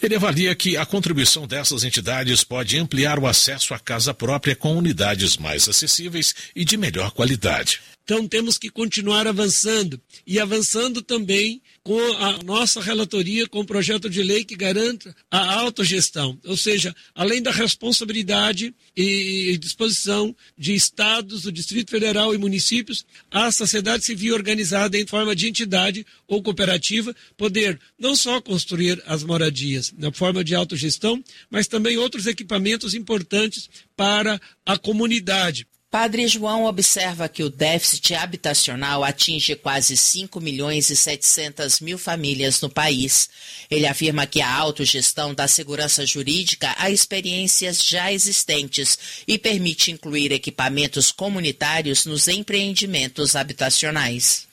Ele avalia que a contribuição dessas entidades pode ampliar o acesso à casa própria com unidades mais acessíveis e de melhor qualidade. Então temos que continuar avançando e avançando também com a nossa relatoria, com o projeto de lei que garanta a autogestão, ou seja, além da responsabilidade e disposição de estados, do Distrito Federal e municípios, a sociedade civil organizada em forma de entidade ou cooperativa poder não só construir as moradias na forma de autogestão, mas também outros equipamentos importantes para a comunidade. Padre João observa que o déficit habitacional atinge quase 5.700.000 famílias no país. Ele afirma que a autogestão dá segurança jurídica a experiências já existentes e permite incluir equipamentos comunitários nos empreendimentos habitacionais.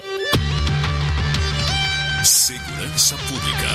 Segurança Pública.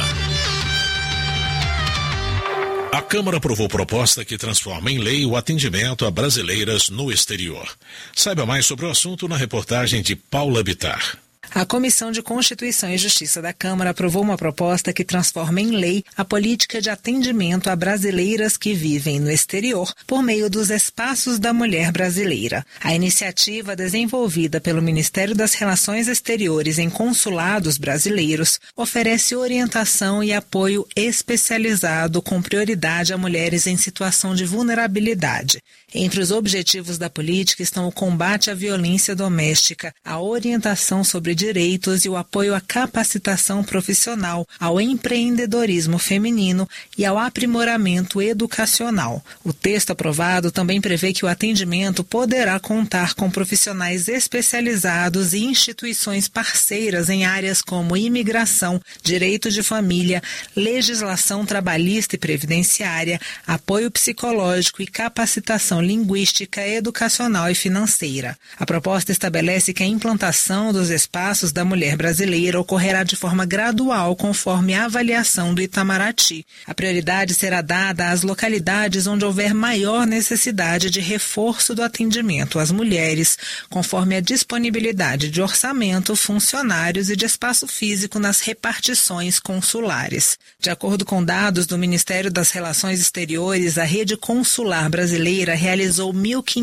A Câmara aprovou proposta que transforma em lei o atendimento a brasileiras no exterior. Saiba mais sobre o assunto na reportagem de Paula Bittar. A Comissão de Constituição e Justiça da Câmara aprovou uma proposta que transforma em lei a política de atendimento a brasileiras que vivem no exterior por meio dos espaços da mulher brasileira. A iniciativa, desenvolvida pelo Ministério das Relações Exteriores em consulados brasileiros, oferece orientação e apoio especializado com prioridade a mulheres em situação de vulnerabilidade. Entre os objetivos da política estão o combate à violência doméstica, a orientação sobre direitos e o apoio à capacitação profissional, ao empreendedorismo feminino e ao aprimoramento educacional. O texto aprovado também prevê que o atendimento poderá contar com profissionais especializados e instituições parceiras em áreas como imigração, direito de família, legislação trabalhista e previdenciária, apoio psicológico e capacitação linguística, educacional e financeira. A proposta estabelece que a implantação dos espaços da mulher brasileira ocorrerá de forma gradual conforme a avaliação do Itamaraty. A prioridade será dada às localidades onde houver maior necessidade de reforço do atendimento às mulheres, conforme a disponibilidade de orçamento, funcionários e de espaço físico nas repartições consulares. De acordo com dados do Ministério das Relações Exteriores, a rede consular brasileira realizou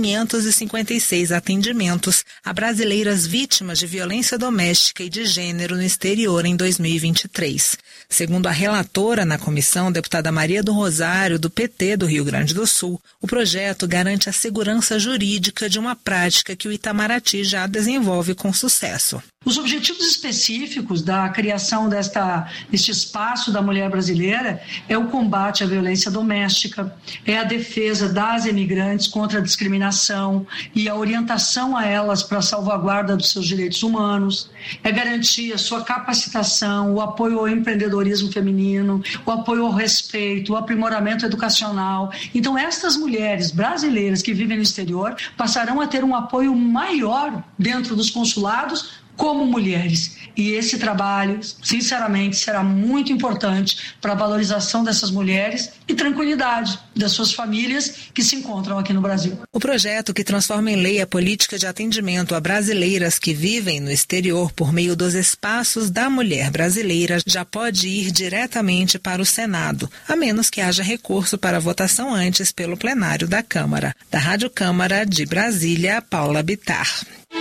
1.556 atendimentos a brasileiras vítimas de violência doméstica e de gênero no exterior em 2023. Segundo a relatora na comissão, deputada Maria do Rosário, do PT do Rio Grande do Sul, o projeto garante a segurança jurídica de uma prática que o Itamaraty já desenvolve com sucesso. Os objetivos específicos da criação deste espaço da mulher brasileira é o combate à violência doméstica, é a defesa das imigrantes contra a discriminação e a orientação a elas para a salvaguarda dos seus direitos humanos, é garantir a sua capacitação, o apoio ao empreendedorismo feminino, o apoio ao respeito, o aprimoramento educacional. Então, estas mulheres brasileiras que vivem no exterior passarão a ter um apoio maior dentro dos consulados como mulheres. E esse trabalho, sinceramente, será muito importante para a valorização dessas mulheres e tranquilidade das suas famílias que se encontram aqui no Brasil. O projeto, que transforma em lei a política de atendimento a brasileiras que vivem no exterior por meio dos espaços da mulher brasileira, já pode ir diretamente para o Senado, a menos que haja recurso para votação antes pelo plenário da Câmara. Da Rádio Câmara de Brasília, Paula Bittar.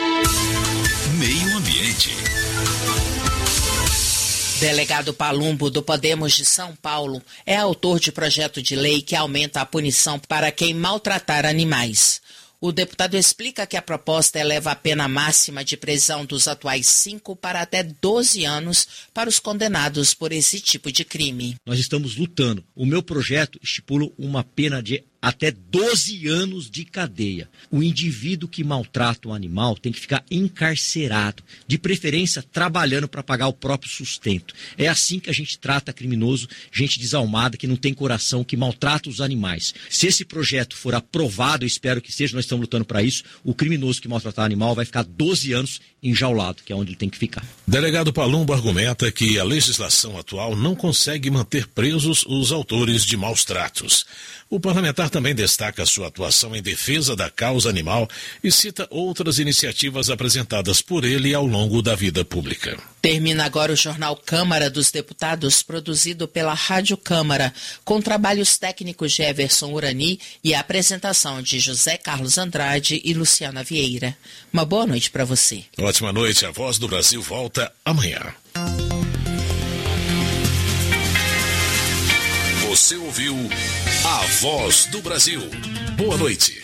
Meio Ambiente. Delegado Palumbo, do Podemos de São Paulo, é autor de projeto de lei que aumenta a punição para quem maltratar animais. O deputado explica que a proposta eleva a pena máxima de prisão dos atuais 5 para até 12 anos para os condenados por esse tipo de crime. Nós estamos lutando. O meu projeto estipula uma pena de até 12 anos de cadeia. O indivíduo que maltrata um animal tem que ficar encarcerado, de preferência trabalhando para pagar o próprio sustento. É assim que a gente trata criminoso, gente desalmada, que não tem coração, que maltrata os animais. Se esse projeto for aprovado, eu espero que seja, nós estamos lutando para isso, o criminoso que maltratar animal vai ficar 12 anos enjaulado, que é onde ele tem que ficar. Delegado Palumbo argumenta que a legislação atual não consegue manter presos os autores de maus tratos. O parlamentar também destaca sua atuação em defesa da causa animal e cita outras iniciativas apresentadas por ele ao longo da vida pública. Termina agora o Jornal Câmara dos Deputados, produzido pela Rádio Câmara, com trabalhos técnicos de Everson Urani e a apresentação de José Carlos Andrade e Luciana Vieira. Uma boa noite para você. Ótima noite. A Voz do Brasil volta amanhã. Você ouviu A Voz do Brasil. Boa noite.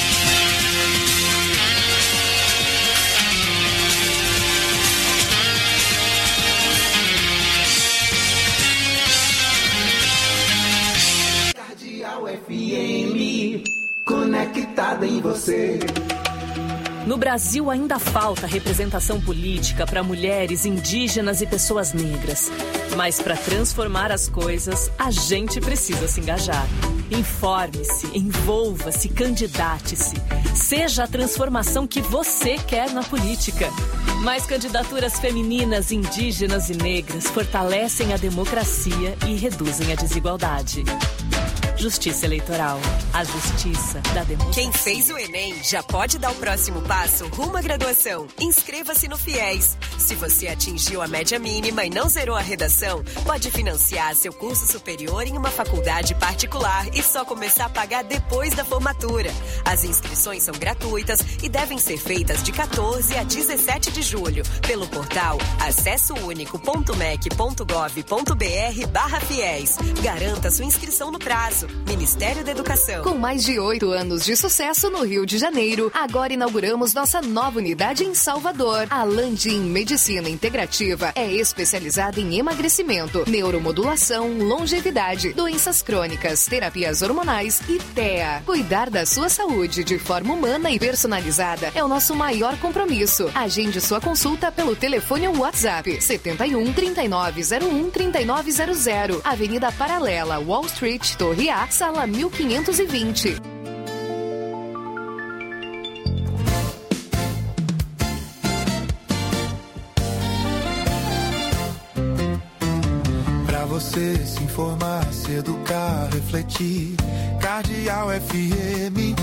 FM, conectada em você. No Brasil ainda falta representação política para mulheres, indígenas e pessoas negras. Mas para transformar as coisas, a gente precisa se engajar. Informe-se, envolva-se, candidate-se. Seja a transformação que você quer na política. Mais candidaturas femininas, indígenas e negras fortalecem a democracia e reduzem a desigualdade. Justiça Eleitoral. A justiça da democracia. Quem fez o Enem já pode dar o próximo passo rumo à graduação. Inscreva-se no FIES. Se você atingiu a média mínima e não zerou a redação, pode financiar seu curso superior em uma faculdade particular e só começar a pagar depois da formatura. As inscrições são gratuitas e devem ser feitas de 14 a 17 de julho pelo portal acessounico.mec.gov.br/FIES. Garanta sua inscrição no prazo. Ministério da Educação. Com mais de 8 anos de sucesso no Rio de Janeiro, agora inauguramos nossa nova unidade em Salvador. A Landim Medicina Integrativa é especializada em emagrecimento, neuromodulação, longevidade, doenças crônicas, terapias hormonais e TEA. Cuidar da sua saúde de forma humana e personalizada é o nosso maior compromisso. Agende sua consulta pelo telefone ou WhatsApp 71 3901 3900, Avenida Paralela, Wall Street, Torre A, sala 1520. Pra você se informar, se educar, refletir. Cardeal FM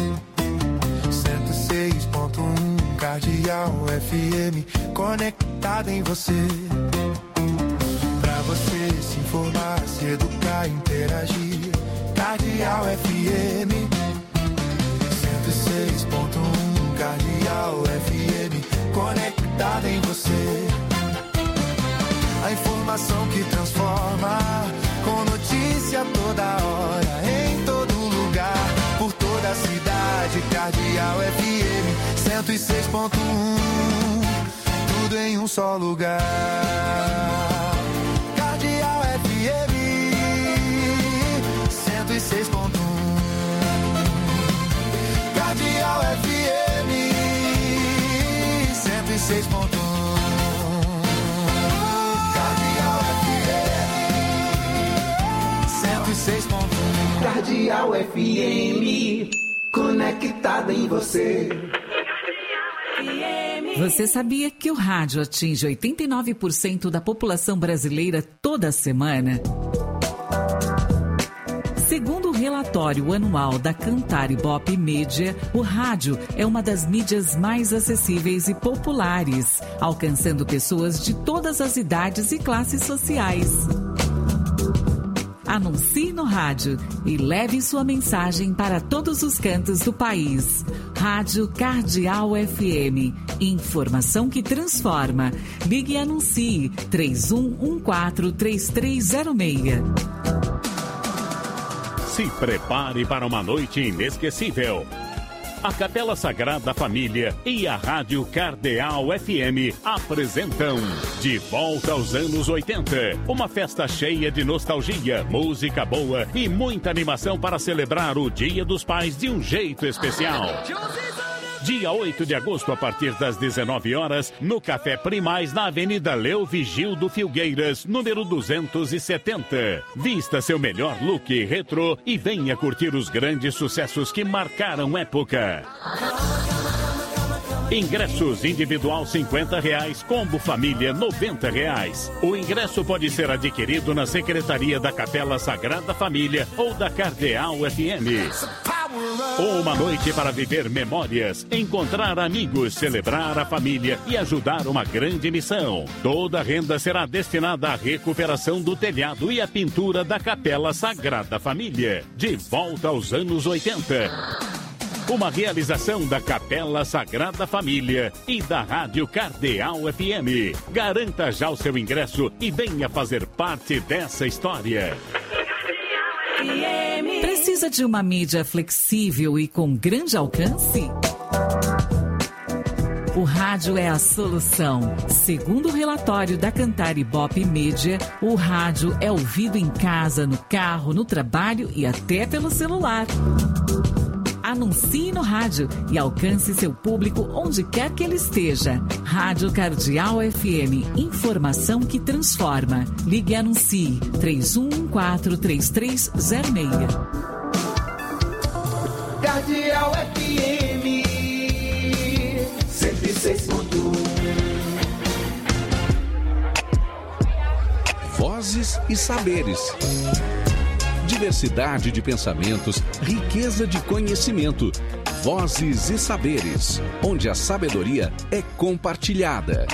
106.1. Cardeal FM, conectada em você. Pra você se informar, se educar, interagir. Cardeal FM 106.1. Cardeal FM, conectada em você. A informação que transforma, com notícia toda hora, em todo lugar, por toda a cidade. Cardeal FM 106.1, tudo em um só lugar. Cardeal FM 106.1. Cardeal FM 106.1. Cardeal FM 106.1. Cardeal FM, conectada em você. Você sabia que o rádio atinge 89% da população brasileira toda semana? Segundo o relatório anual da Cantar Ibope Mídia, o rádio é uma das mídias mais acessíveis e populares, alcançando pessoas de todas as idades e classes sociais. Anuncie no rádio e leve sua mensagem para todos os cantos do país. Rádio Cardeal FM. Informação que transforma. Ligue e anuncie 3114-3306. Se prepare para uma noite inesquecível. A Capela Sagrada Família e a Rádio Cardeal FM apresentam De Volta aos Anos 80. Uma festa cheia de nostalgia, música boa e muita animação para celebrar o Dia dos Pais de um jeito especial. Dia 8 de agosto, a partir das 19 horas, no Café Primaz, na Avenida Leo Vigildo Filgueiras, número 270. Vista seu melhor look retrô e venha curtir os grandes sucessos que marcaram época. Ingressos individual R$50, combo família R$90. O ingresso pode ser adquirido na Secretaria da Capela Sagrada Família ou da Cardeal FM. Uma noite para viver memórias, encontrar amigos, celebrar a família e ajudar uma grande missão. Toda a renda será destinada à recuperação do telhado e à pintura da Capela Sagrada Família. De volta aos anos 80. Uma realização da Capela Sagrada Família e da Rádio Cardeal FM. Garanta já o seu ingresso e venha fazer parte dessa história. Precisa de uma mídia flexível e com grande alcance? O rádio é a solução. Segundo o relatório da Cantar Ibope Mídia, o rádio é ouvido em casa, no carro, no trabalho e até pelo celular. Anuncie no rádio e alcance seu público onde quer que ele esteja. Rádio Cardeal FM, informação que transforma. Ligue e anuncie 31143306. Cardeal FM 106.1. Vozes e saberes. Diversidade de pensamentos, riqueza de conhecimento. Vozes e saberes, onde a sabedoria é compartilhada.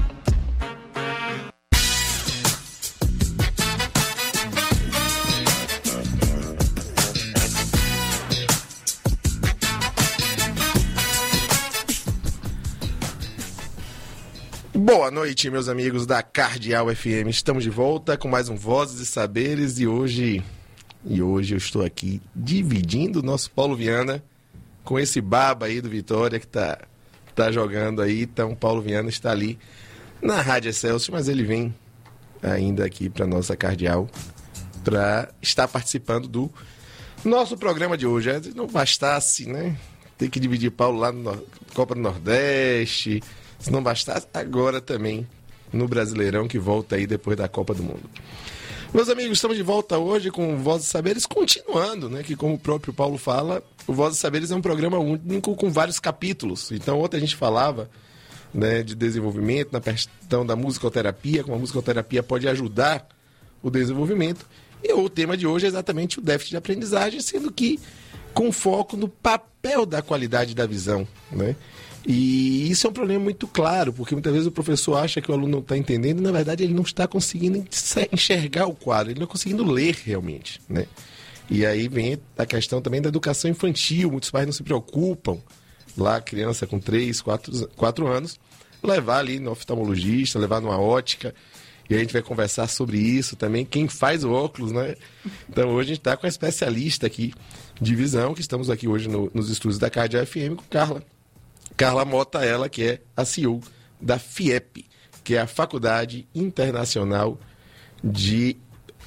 Boa noite, meus amigos da Cardeal FM. Estamos de volta com mais um Vozes e Saberes e hoje eu estou aqui dividindo o nosso Paulo Viana com esse baba aí do Vitória que tá jogando aí. Então, o Paulo Viana está ali na Rádio Excelsior, mas ele vem ainda aqui para nossa Cardeal para estar participando do nosso programa de hoje. Não bastasse, né? Ter que dividir Paulo lá na Copa do Nordeste. Se não bastasse, agora também no Brasileirão que volta aí depois da Copa do Mundo. Meus amigos, estamos de volta hoje com Vozes e Saberes, continuando, né? Que como o próprio Paulo fala, o Vozes e Saberes é um programa único com vários capítulos. Então, ontem a gente falava, né, de desenvolvimento, na questão da musicoterapia, como a musicoterapia pode ajudar o desenvolvimento. E o tema de hoje é exatamente o déficit de aprendizagem, sendo que com foco no papel da qualidade da visão, né? E isso é um problema muito claro, porque muitas vezes o professor acha que o aluno não está entendendo e, na verdade, ele não está conseguindo enxergar o quadro, ele não está conseguindo ler realmente, né? E aí vem a questão também da educação infantil. Muitos pais não se preocupam, lá a criança com 3, 4 anos, levar ali no oftalmologista, levar numa ótica, e a gente vai conversar sobre isso também, quem faz o óculos, né? Então hoje a gente está com a especialista aqui de visão, que estamos aqui hoje nos estúdios da Cardeal FM com Carla Mota, ela que é a CEO da FIEP, que é a Faculdade Internacional de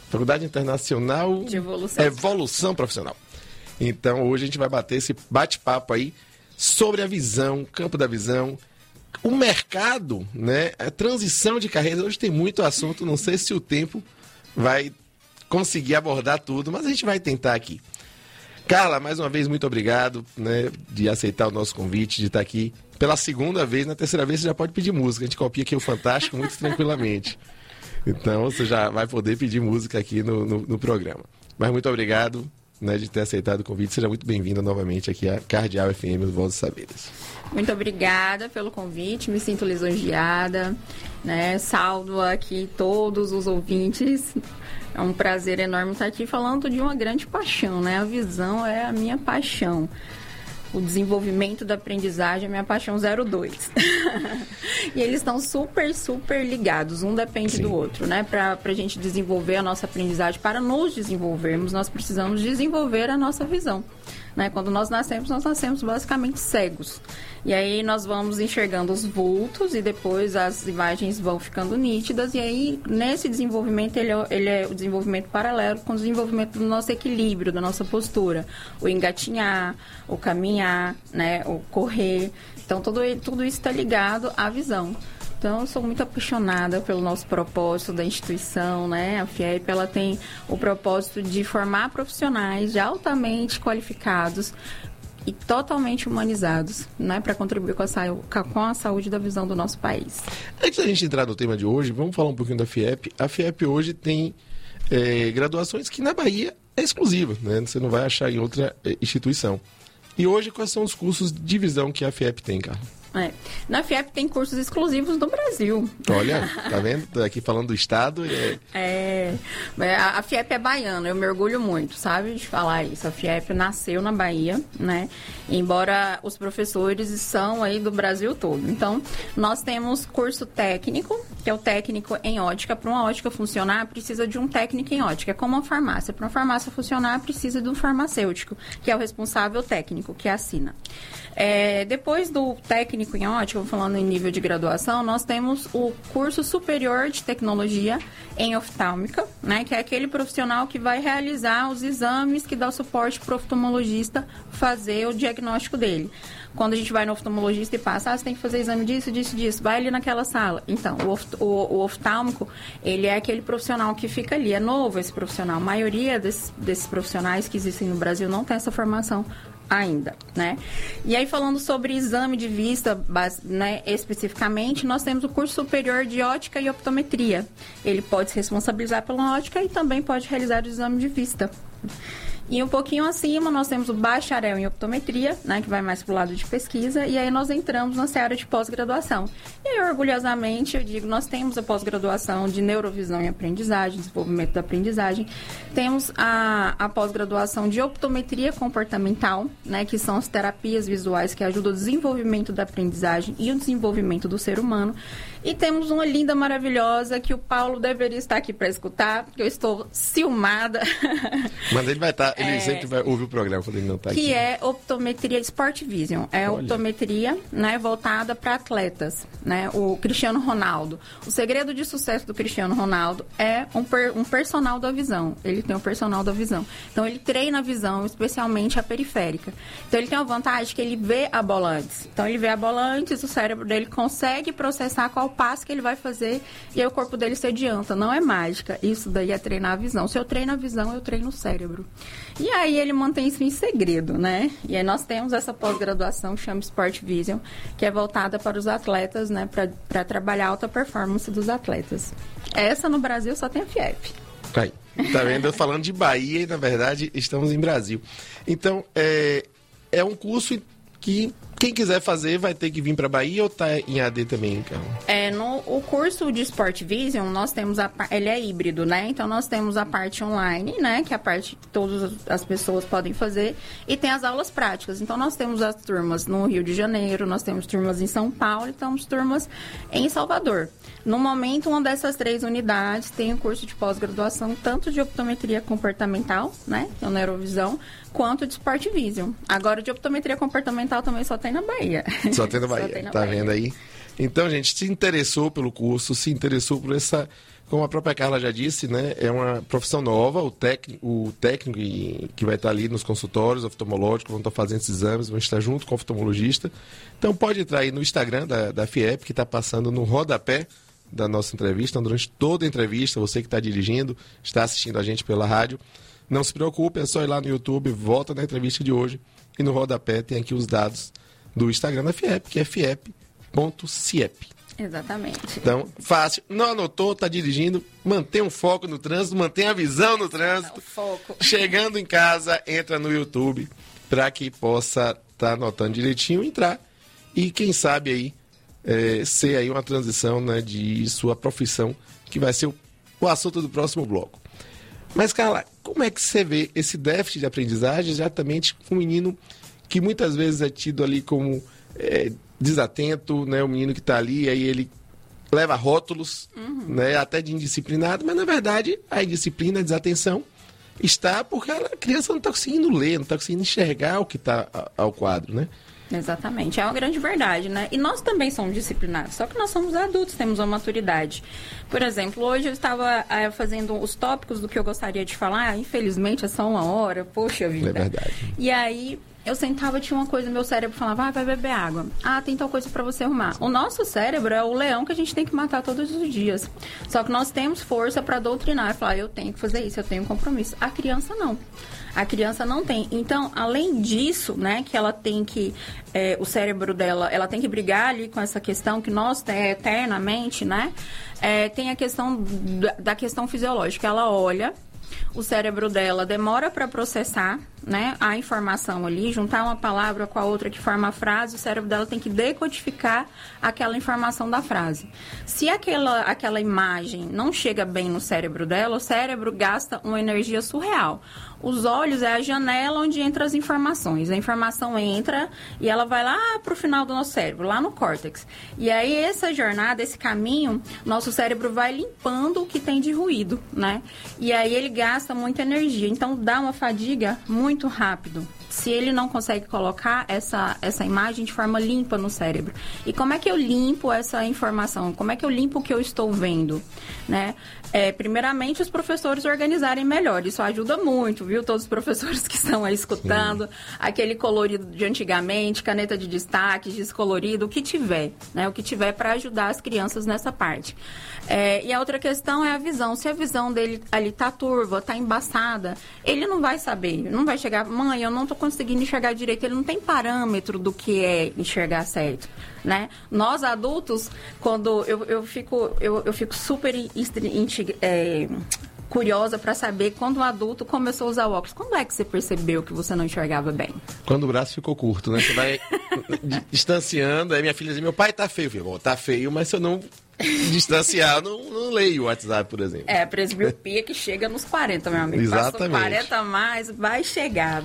Evolução Profissional. Então, hoje a gente vai bater esse bate-papo aí sobre a visão, campo da visão, o mercado, né? A transição de carreira. Hoje tem muito assunto, não sei se o tempo vai conseguir abordar tudo, mas a gente vai tentar aqui. Carla, mais uma vez, muito obrigado, né, de aceitar o nosso convite, de estar aqui pela segunda vez. Na terceira vez você já pode pedir música. A gente copia aqui o Fantástico muito tranquilamente. Então você já vai poder pedir música aqui no programa. Mas muito obrigado, né, de ter aceitado o convite. Seja muito bem-vinda novamente aqui à Cardeal FM do Vozes e Saberes. Muito obrigada pelo convite, me sinto lisonjeada, né? Saldo aqui todos os ouvintes. É um prazer enorme estar aqui falando de uma grande paixão, né? A visão é a minha paixão. O desenvolvimento da aprendizagem é minha paixão 02. E eles estão super, super ligados. Um depende do outro, né? Para a gente desenvolver a nossa aprendizagem, para nos desenvolvermos, nós precisamos desenvolver a nossa visão. Né? Quando nós nascemos basicamente cegos. E aí nós vamos enxergando os vultos e depois as imagens vão ficando nítidas. E aí, nesse desenvolvimento, ele é o desenvolvimento paralelo com o desenvolvimento do nosso equilíbrio, da nossa postura. O engatinhar, o caminhar, né? O correr. Então, tudo isso está ligado à visão. Então, eu sou muito apaixonada pelo nosso propósito da instituição, né? A FIEP, ela tem o propósito de formar profissionais altamente qualificados e totalmente humanizados, né? Para contribuir com a saúde da visão do nosso país. Antes da gente entrar no tema de hoje, vamos falar um pouquinho da FIEP. A FIEP hoje tem graduações que na Bahia é exclusiva, né? Você não vai achar em outra instituição. E hoje, quais são os cursos de visão que a FIEP tem, Carla? Na FIEP tem cursos exclusivos do Brasil. Olha, tá vendo? Tô aqui falando do Estado. A FIEP é baiana, eu me orgulho muito, sabe, de falar isso. A FIEP nasceu na Bahia, né? Embora os professores são aí do Brasil todo. Então, nós temos curso técnico, que é o técnico em ótica. Para uma ótica funcionar, precisa de um técnico em ótica. É como uma farmácia. Para uma farmácia funcionar, precisa de um farmacêutico, que é o responsável técnico, que assina. Depois do técnico em ótica, falando em nível de graduação, nós temos o curso superior de tecnologia em oftálmica, né, que é aquele profissional que vai realizar os exames que dá o suporte para o oftalmologista fazer o diagnóstico dele. Quando a gente vai no oftalmologista e passa, você tem que fazer exame disso, vai ali naquela sala. Então, o oftálmico, ele é aquele profissional que fica ali, é novo esse profissional. A maioria desses profissionais que existem no Brasil não tem essa formação ainda, né? E aí, falando sobre exame de vista, né, especificamente, nós temos o curso superior de ótica e optometria. Ele pode se responsabilizar pela ótica e também pode realizar o exame de vista. E um pouquinho acima, nós temos o bacharel em optometria, né, que vai mais para o lado de pesquisa, e aí nós entramos na seara de pós-graduação. E aí, orgulhosamente, eu digo, nós temos a pós-graduação de neurovisão e aprendizagem, desenvolvimento da aprendizagem, temos a pós-graduação de optometria comportamental, né, que são as terapias visuais que ajudam o desenvolvimento da aprendizagem e o desenvolvimento do ser humano. E temos uma linda, maravilhosa, que o Paulo deveria estar aqui para escutar, porque eu estou ciumada. Mas ele vai estar, ele sempre vai ouvir o programa quando ele não está aqui. Que é optometria Sport Vision. É optometria, né, voltada para atletas, né? O Cristiano Ronaldo. O segredo de sucesso do Cristiano Ronaldo é um personal da visão. Ele tem um personal da visão. Então, ele treina a visão, especialmente a periférica. Então, ele tem a vantagem que ele vê a bola antes. Então, ele vê a bola antes, o cérebro dele consegue processar qual passo que ele vai fazer e aí o corpo dele se adianta. Não é mágica. Isso daí é treinar a visão. Se eu treino a visão, eu treino o cérebro. E aí ele mantém isso em segredo, né? E aí nós temos essa pós-graduação que chama Sport Vision, que é voltada para os atletas, né? Para trabalhar a alta performance dos atletas. Essa no Brasil só tem a FIEP. Aí, tá vendo? Eu falando de Bahia e, na verdade, estamos em Brasil. Então, é um curso que quem quiser fazer vai ter que vir para Bahia ou tá em AD também, Carla? O curso de Sport Vision, nós temos ele é híbrido, né? Então, nós temos a parte online, né? Que é a parte que todas as pessoas podem fazer. E tem as aulas práticas. Então, nós temos as turmas no Rio de Janeiro, nós temos turmas em São Paulo e temos turmas em Salvador. No momento, uma dessas 3 unidades tem um curso de pós-graduação, tanto de optometria comportamental, né? Que é o neurovisão, quanto de Sport Vision. Agora, de optometria comportamental também só tem na Bahia. Só tem na Bahia, tá vendo aí? Então, gente, se interessou pelo curso, se interessou por essa, como a própria Carla já disse, né? É uma profissão nova, o técnico que vai estar ali nos consultórios oftalmológicos, vão estar fazendo esses exames, vão estar junto com o oftalmologista. Então, pode entrar aí no Instagram da FIEP, que está passando no rodapé da nossa entrevista, durante toda a entrevista, você que está dirigindo, está assistindo a gente pela rádio, não se preocupe, é só ir lá no YouTube, volta na entrevista de hoje e no rodapé tem aqui os dados do Instagram da FIEP, que é fiep.ciep. Exatamente. Então, fácil. Não anotou, está dirigindo, mantém um foco no trânsito, mantém a visão no trânsito. Foco. Chegando em casa, entra no YouTube para que possa estar anotando direitinho, entrar e quem sabe aí ser aí uma transição, né, de sua profissão, que vai ser o assunto do próximo bloco. Mas, Carla, como é que você vê esse déficit de aprendizagem exatamente com um menino que muitas vezes é tido ali como desatento, né? O menino que está ali, aí ele leva rótulos, né? Até de indisciplinado, mas na verdade a indisciplina, a desatenção está porque a criança não está conseguindo ler, não está conseguindo enxergar o que está ao quadro, né? Exatamente, é uma grande verdade, né? E nós também somos disciplinados, só que nós somos adultos, temos uma maturidade. Por exemplo, hoje eu estava fazendo os tópicos do que eu gostaria de falar, infelizmente é só 1 hora, poxa vida. É verdade. E aí eu sentava, tinha uma coisa, meu cérebro falava, vai beber água. Tem tal coisa para você arrumar. O nosso cérebro é o leão que a gente tem que matar todos os dias. Só que nós temos força para doutrinar, falar, eu tenho que fazer isso, eu tenho um compromisso. A criança não. A criança não tem. Então, além disso, né, que ela tem que, o cérebro dela, ela tem que brigar ali com essa questão que nós eternamente, né, tem a questão da questão fisiológica. Ela olha, o cérebro dela demora para processar, né, a informação ali, juntar uma palavra com a outra que forma a frase, o cérebro dela tem que decodificar aquela informação da frase. Se aquela imagem não chega bem no cérebro dela, o cérebro gasta uma energia surreal. Os olhos é a janela onde entram as informações. A informação entra e ela vai lá para o final do nosso cérebro, lá no córtex. E aí essa jornada, esse caminho, nosso cérebro vai limpando o que tem de ruído, né? E aí ele gasta muita energia. Então dá uma fadiga muito rápido. Se ele não consegue colocar essa imagem de forma limpa no cérebro. E como é que eu limpo essa informação? Como é que eu limpo o que eu estou vendo? Né? Primeiramente, os professores organizarem melhor. Isso ajuda muito, viu? Todos os professores que estão aí escutando. Sim. Aquele colorido de antigamente, caneta de destaque, giz colorido, o que tiver. Né? O que tiver para ajudar as crianças nessa parte. E a outra questão é a visão. Se a visão dele ali está turva, está embaçada, ele não vai saber. Não vai chegar, mãe, eu não estou conseguindo enxergar direito. Ele não tem parâmetro do que é enxergar certo. Né? Nós adultos, quando eu fico super curiosa para saber quando o adulto começou a usar óculos. Quando é que você percebeu que você não enxergava bem? Quando o braço ficou curto, né? Você vai distanciando, aí minha filha diz, meu pai tá feio. Eu falei, tá feio, mas se eu não distanciar, não leio o WhatsApp, por exemplo. A presbiopia que chega nos 40, meu amigo. Exatamente. Passou 40 a mais, vai chegar.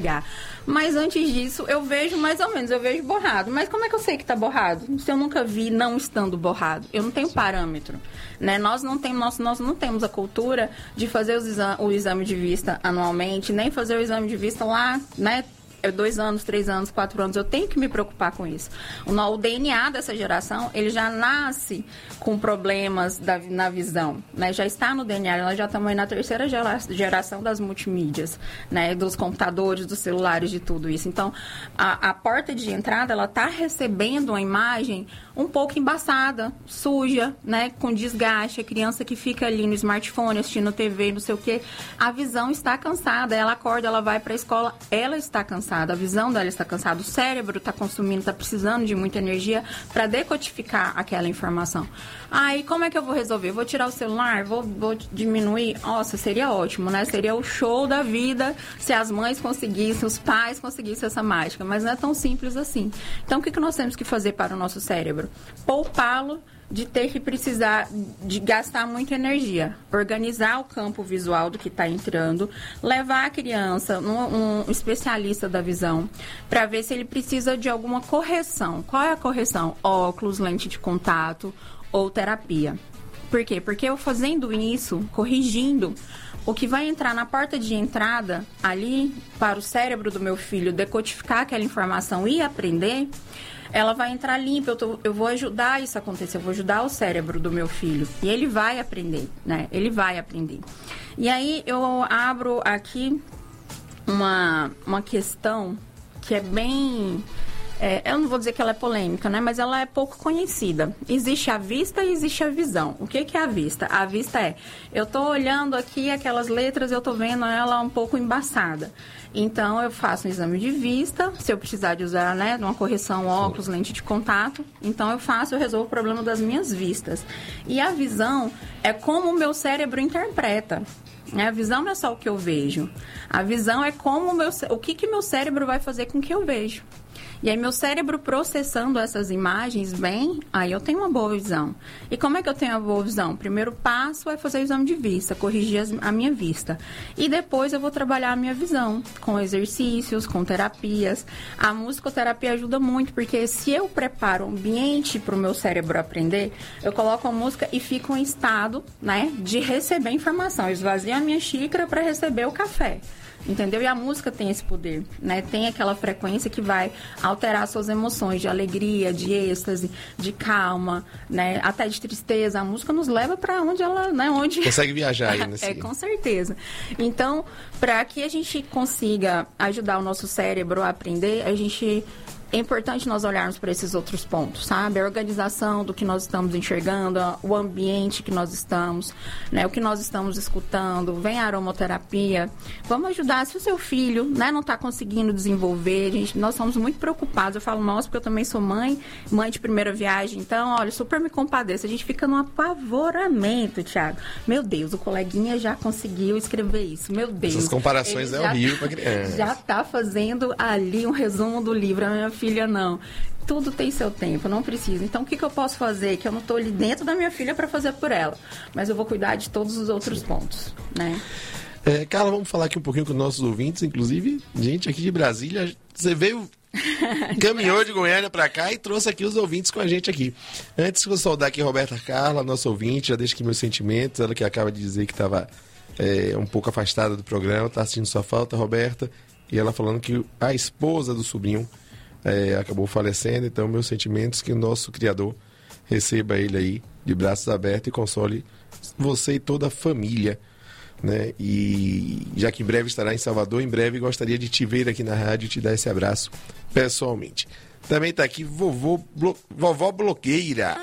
Mas antes disso, eu vejo mais ou menos, eu vejo borrado. Mas como é que eu sei que tá borrado? Se eu nunca vi não estando borrado, eu não tenho parâmetro. Né? Nós não temos a cultura de fazer o exame de vista anualmente, nem fazer o exame de vista lá, né? 2 anos, 3 anos, 4 anos, eu tenho que me preocupar com isso. O DNA dessa geração, ele já nasce com problemas na visão, né? Já está no DNA, nós já estamos aí na 3ª geração das multimídias, né? Dos computadores, dos celulares, de tudo isso. Então, a porta de entrada, ela está recebendo uma imagem um pouco embaçada, suja, né? Com desgaste, a criança que fica ali no smartphone, assistindo TV, não sei o quê, a visão está cansada, ela acorda, ela vai para a escola, ela está cansada. A visão dela está cansada, o cérebro está consumindo, está precisando de muita energia para decodificar aquela informação. Aí, como é que eu vou resolver? Vou tirar o celular? Vou diminuir? Nossa, seria ótimo, né? Seria o show da vida se as mães conseguissem, os pais conseguissem essa mágica, mas não é tão simples assim. Então, o que nós temos que fazer para o nosso cérebro? Poupá-lo de ter que precisar de gastar muita energia, organizar o campo visual do que está entrando, levar a criança, um especialista da visão, para ver se ele precisa de alguma correção. Qual é a correção? Óculos, lente de contato ou terapia. Por quê? Porque eu fazendo isso, corrigindo, o que vai entrar na porta de entrada ali para o cérebro do meu filho decodificar aquela informação e aprender, ela vai entrar limpa, eu vou ajudar isso a acontecer, eu vou ajudar o cérebro do meu filho. E ele vai aprender, né? Ele vai aprender. E aí eu abro aqui uma questão que é bem... eu não vou dizer que ela é polêmica, né? Mas ela é pouco conhecida. Existe a vista e existe a visão. O que é a vista? A vista é, eu estou olhando aqui aquelas letras, eu estou vendo ela um pouco embaçada. Então, eu faço um exame de vista, se eu precisar de usar, né, uma correção, óculos, lente de contato. Então, eu resolvo o problema das minhas vistas. E a visão é como o meu cérebro interpreta. A visão não é só o que eu vejo. A visão é como o que meu cérebro vai fazer com o que eu vejo. E aí, meu cérebro processando essas imagens bem, aí eu tenho uma boa visão. E como é que eu tenho a boa visão? O primeiro passo é fazer o exame de vista, corrigir a minha vista. E depois eu vou trabalhar a minha visão, com exercícios, com terapias. A musicoterapia ajuda muito, porque se eu preparo o ambiente para o meu cérebro aprender, eu coloco a música e fico em estado, né, de receber informação. Eu esvazio a minha xícara para receber o café. Entendeu? E a música tem esse poder, né? Tem aquela frequência que vai alterar suas emoções de alegria, de êxtase, de calma, né? Até de tristeza. A música nos leva para onde ela, né? Onde... Consegue viajar aí nesse... com certeza. Então, para que a gente consiga ajudar o nosso cérebro a aprender, a gente é importante nós olharmos para esses outros pontos, sabe? A organização do que nós estamos enxergando, o ambiente que nós estamos, né? O que nós estamos escutando, vem a aromaterapia. Vamos ajudar. Se o seu filho, né, não está conseguindo desenvolver, nós somos muito preocupados. Eu falo nós porque eu também sou mãe de primeira viagem. Então, olha, super me compadeço. A gente fica num apavoramento, Thiago. Meu Deus, o coleguinha já conseguiu escrever isso. Meu Deus. Essas comparações é horrível para criança. Já está fazendo ali um resumo do livro. A minha filha não. Tudo tem seu tempo, não precisa. Então, o que eu posso fazer? Que eu não estou ali dentro da minha filha para fazer por ela. Mas eu vou cuidar de todos os outros pontos, né? Carla, vamos falar aqui um pouquinho com os nossos ouvintes, inclusive, gente aqui de Brasília. Você veio, caminhou de Goiânia para cá e trouxe aqui os ouvintes com a gente aqui. Antes de eu saudar aqui a Roberta Carla, nossa ouvinte, já deixo aqui meus sentimentos. Ela que acaba de dizer que estava um pouco afastada do programa, está sentindo sua falta, Roberta. E ela falando que a esposa do sobrinho acabou falecendo. Então, meus sentimentos, que o nosso Criador receba ele aí de braços abertos e console você e toda a família, né? E já que em breve estará em Salvador, em breve gostaria de te ver aqui na rádio e te dar esse abraço pessoalmente. Também está aqui Vovó Blogueira.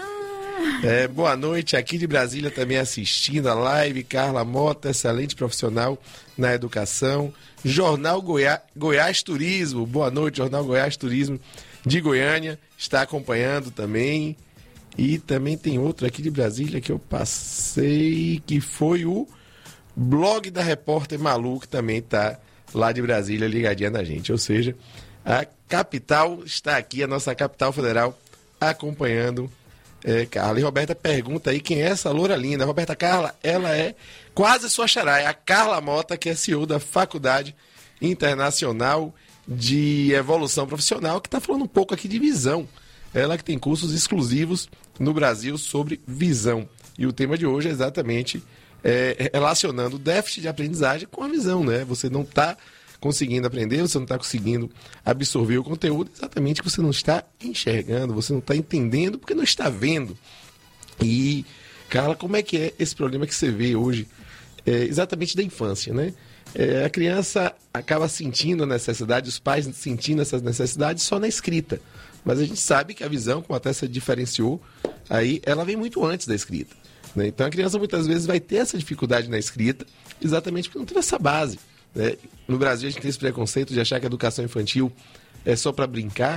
Boa noite, aqui de Brasília também assistindo a live. Carla Mota, excelente profissional na educação. Jornal Goiás Turismo, boa noite, Jornal Goiás Turismo de Goiânia, está acompanhando também. E também tem outro aqui de Brasília que eu passei, que foi o blog da repórter Malu, que também está lá de Brasília ligadinha na gente. Ou seja, a capital está aqui, a nossa capital federal, acompanhando Carla. E Roberta pergunta aí quem é essa loura linda. Roberta Carla, ela é quase sua xará, é a Carla Mota, que é CEO da Faculdade Internacional de Evolução Profissional, que está falando um pouco aqui de visão. Ela que tem cursos exclusivos no Brasil sobre visão. E o tema de hoje é exatamente relacionando o déficit de aprendizagem com a visão, né? Você não está conseguindo aprender, você não está conseguindo absorver o conteúdo, exatamente porque você não está enxergando, você não está entendendo porque não está vendo. E, Carla, como é que é esse problema que você vê hoje, exatamente da infância, né? A criança acaba sentindo a necessidade, os pais sentindo essas necessidades só na escrita. Mas a gente sabe que a visão, como até você diferenciou, aí ela vem muito antes da escrita, né? Então a criança muitas vezes vai ter essa dificuldade na escrita, exatamente porque não tem essa base, né? No Brasil a gente tem esse preconceito de achar que a educação infantil é só para brincar.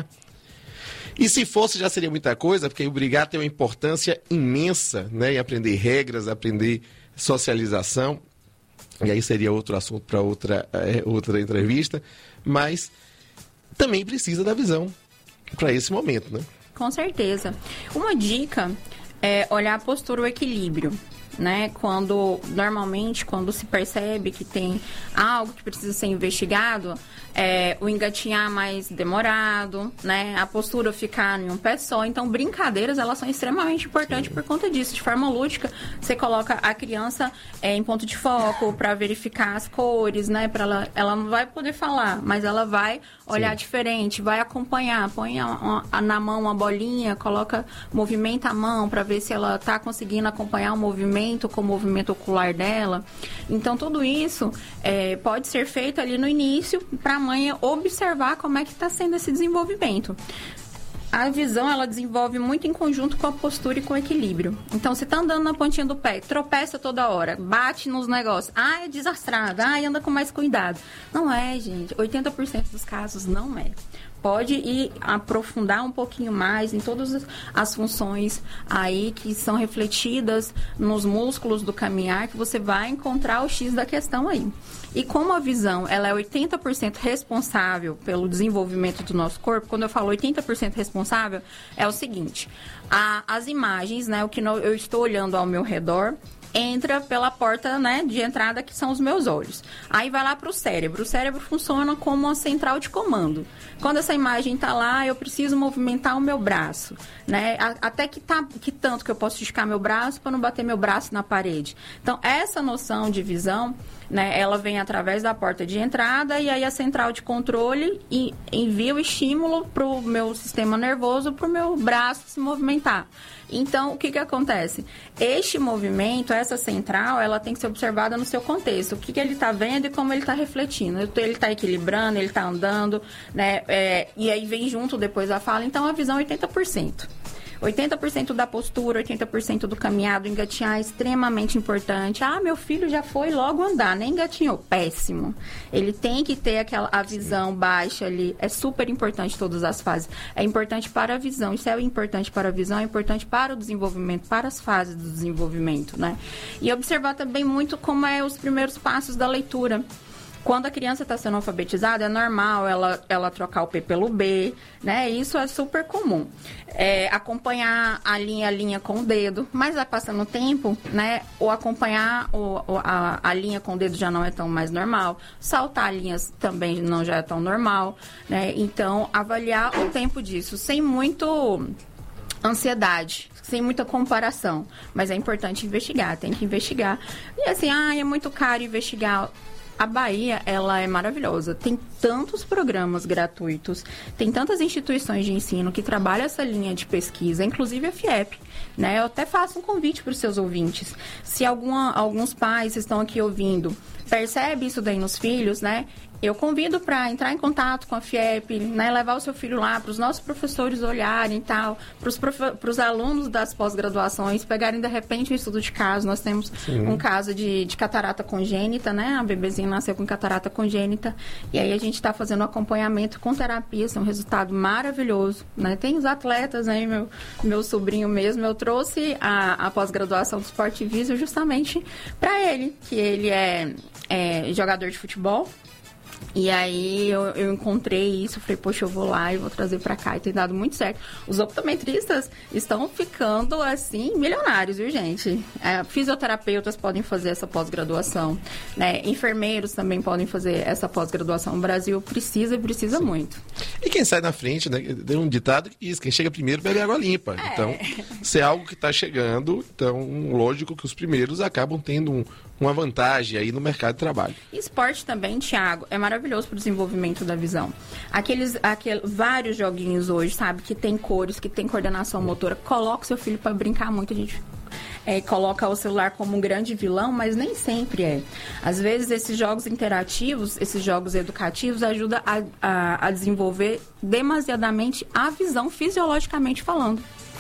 E se fosse já seria muita coisa, porque obrigar tem uma importância imensa, né? Em aprender regras, aprender socialização. E aí seria outro assunto para outra entrevista. Mas também precisa da visão para esse momento, né? Com certeza. Uma dica é olhar a postura, o equilíbrio, né? Normalmente, quando se percebe que tem algo que precisa ser investigado, o engatinhar mais demorado, né? A postura ficar em um pé só. Então, brincadeiras, elas são extremamente importantes por conta disso. De forma lúdica, você coloca a criança em ponto de foco para verificar as cores, né? Ela não vai poder falar, mas ela vai olhar diferente, vai acompanhar, põe na mão uma bolinha, movimenta a mão para ver se ela está conseguindo acompanhar o movimento com o movimento ocular dela. Então, tudo isso pode ser feito ali no início para a mãe observar como é que está sendo esse desenvolvimento. A visão, ela desenvolve muito em conjunto com a postura e com o equilíbrio. Então, você está andando na pontinha do pé, tropeça toda hora, bate nos negócios. É desastrado. Anda com mais cuidado. Não é, gente. 80% dos casos não é. Pode ir aprofundar um pouquinho mais em todas as funções aí que são refletidas nos músculos do caminhar, que você vai encontrar o X da questão aí. E como a visão, ela é 80% responsável pelo desenvolvimento do nosso corpo, quando eu falo 80% responsável, é o seguinte: as imagens, né, o que eu estou olhando ao meu redor, entra pela porta, né, de entrada, que são os meus olhos. Aí vai lá para o cérebro. O cérebro funciona como uma central de comando. Quando essa imagem está lá, eu preciso movimentar o meu braço, né? Até que tanto que eu posso esticar meu braço para não bater meu braço na parede. Então, essa noção de visão, né, ela vem através da porta de entrada e aí a central de controle envia o estímulo para o meu sistema nervoso, para o meu braço se movimentar. Então, o que acontece? Este movimento, essa central, ela tem que ser observada no seu contexto. O que ele está vendo e como ele está refletindo. Ele está equilibrando, ele está andando, né? E aí vem junto depois a fala. Então, a visão é 80%. 80% da postura, 80% do caminhado, engatinhar é extremamente importante. Ah, meu filho já foi logo andar, nem engatinhou. Péssimo. Ele tem que ter a visão baixa ali. É super importante todas as fases. É importante para a visão. Isso é importante para a visão, é importante para o desenvolvimento, para as fases do desenvolvimento, né? E observar também muito como é os primeiros passos da leitura. Quando a criança está sendo alfabetizada, é normal ela trocar o P pelo B, né? Isso é super comum. Acompanhar a linha com o dedo, mas vai passando o tempo, né? Ou acompanhar a linha com o dedo já não é tão mais normal. Saltar linhas também não já é tão normal, né? Então, avaliar o tempo disso, sem muito ansiedade, sem muita comparação. Mas é importante investigar, tem que investigar. E assim, é muito caro investigar. A Bahia, ela é maravilhosa. Tem tantos programas gratuitos, tem tantas instituições de ensino que trabalham essa linha de pesquisa, inclusive a FIEP, né? Eu até faço um convite para os seus ouvintes. Se alguns pais estão aqui ouvindo, percebe isso daí nos filhos, né? Eu convido para entrar em contato com a FIEP, né, levar o seu filho lá, para os nossos professores olharem e tal, para os alunos das pós-graduações pegarem, de repente, um estudo de caso. Nós temos um caso de catarata congênita, né? A bebezinha nasceu com catarata congênita, e aí a gente está fazendo acompanhamento com terapia, isso é um resultado maravilhoso, né? Tem os atletas aí, meu sobrinho mesmo, eu trouxe a pós-graduação do Sport Visio justamente para ele, que ele é jogador de futebol. E aí eu encontrei isso, falei, poxa, eu vou lá e vou trazer pra cá, e tem dado muito certo. Os optometristas estão ficando, assim, milionários, viu, gente? Fisioterapeutas podem fazer essa pós-graduação, né? Enfermeiros também podem fazer essa pós-graduação. O Brasil precisa muito. E quem sai na frente, né? Tem um ditado que diz, quem chega primeiro bebe água limpa. Então, se é algo que está chegando, então, lógico que os primeiros acabam tendo uma vantagem aí no mercado de trabalho. Esporte também, Thiago, é maravilhoso para o desenvolvimento da visão. Vários joguinhos hoje, sabe, que tem cores, que tem coordenação motora. Coloca o seu filho para brincar muito, a gente coloca o celular como um grande vilão, mas nem sempre é. Às vezes, esses jogos interativos, esses jogos educativos, ajudam a desenvolver demasiadamente a visão fisiologicamente falando.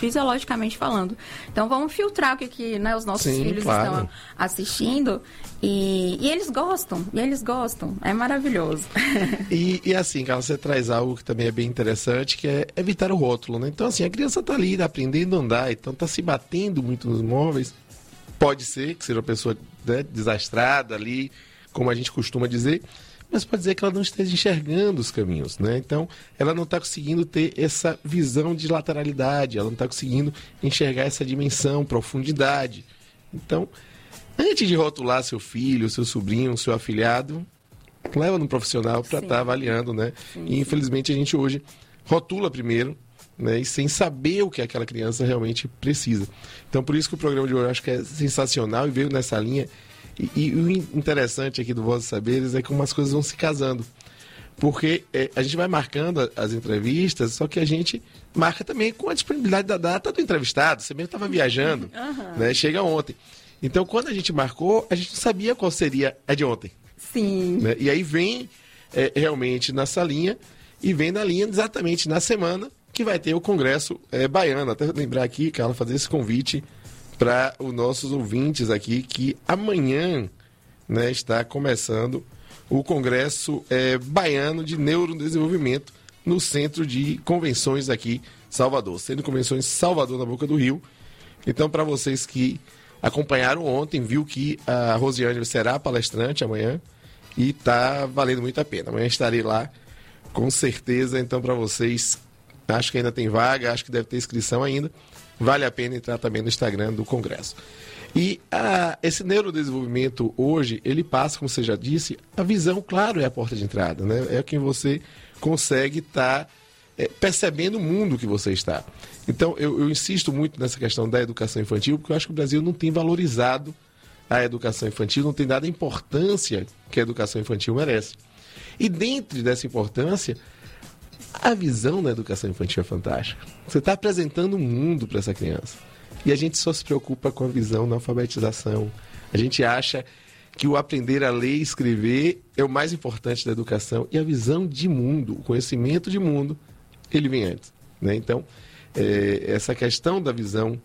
Então, vamos filtrar o que né, os nossos filhos estão assistindo e eles gostam. É maravilhoso. E assim, Carla, você traz algo que também é bem interessante, que é evitar o rótulo, né? Então, assim, a criança está ali aprendendo a andar, então está se batendo muito nos móveis. Pode ser que seja uma pessoa, né, desastrada ali, como a gente costuma dizer, mas pode dizer que ela não esteja enxergando os caminhos, né? Então, ela não está conseguindo ter essa visão de lateralidade, ela não está conseguindo enxergar essa dimensão, profundidade. Então, antes de rotular seu filho, seu sobrinho, seu afilhado, leva no profissional para estar avaliando, né? E, infelizmente, a gente hoje rotula primeiro, né? E sem saber o que aquela criança realmente precisa. Então, por isso que o programa de hoje eu acho que é sensacional e veio nessa linha. E o interessante aqui do Voz dos Saberes é como as coisas vão se casando. Porque a gente vai marcando as entrevistas, só que a gente marca também com a disponibilidade da data do entrevistado. Você mesmo estava viajando, né? Chega ontem. Então, quando a gente marcou, a gente não sabia qual seria a de ontem. Sim. Né? E aí vem realmente nessa linha, e vem na linha exatamente na semana que vai ter o Congresso Baiano. Até lembrar aqui, Carla, fazer esse convite para os nossos ouvintes aqui, que amanhã, né, está começando o Congresso Baiano de Neurodesenvolvimento no Centro de Convenções aqui, Salvador. Centro de Convenções Salvador, na Boca do Rio. Então, para vocês que acompanharam ontem, viu que a Rosiane será palestrante amanhã e está valendo muito a pena. Amanhã estarei lá, com certeza. Então, para vocês, acho que ainda tem vaga, acho que deve ter inscrição ainda. Vale a pena entrar também no Instagram do Congresso. E esse neurodesenvolvimento hoje, ele passa, como você já disse, a visão, claro, é a porta de entrada, né? É quem você consegue estar percebendo o mundo que você está. Então, eu insisto muito nessa questão da educação infantil, porque eu acho que o Brasil não tem valorizado à educação infantil, não tem dado a importância que a educação infantil merece. E dentro dessa importância, a visão da educação infantil é fantástica. Você está apresentando um mundo para essa criança. E a gente só se preocupa com a visão na alfabetização. A gente acha que o aprender a ler e escrever é o mais importante da educação. E a visão de mundo, o conhecimento de mundo, ele vem antes, né? Então, essa questão da visão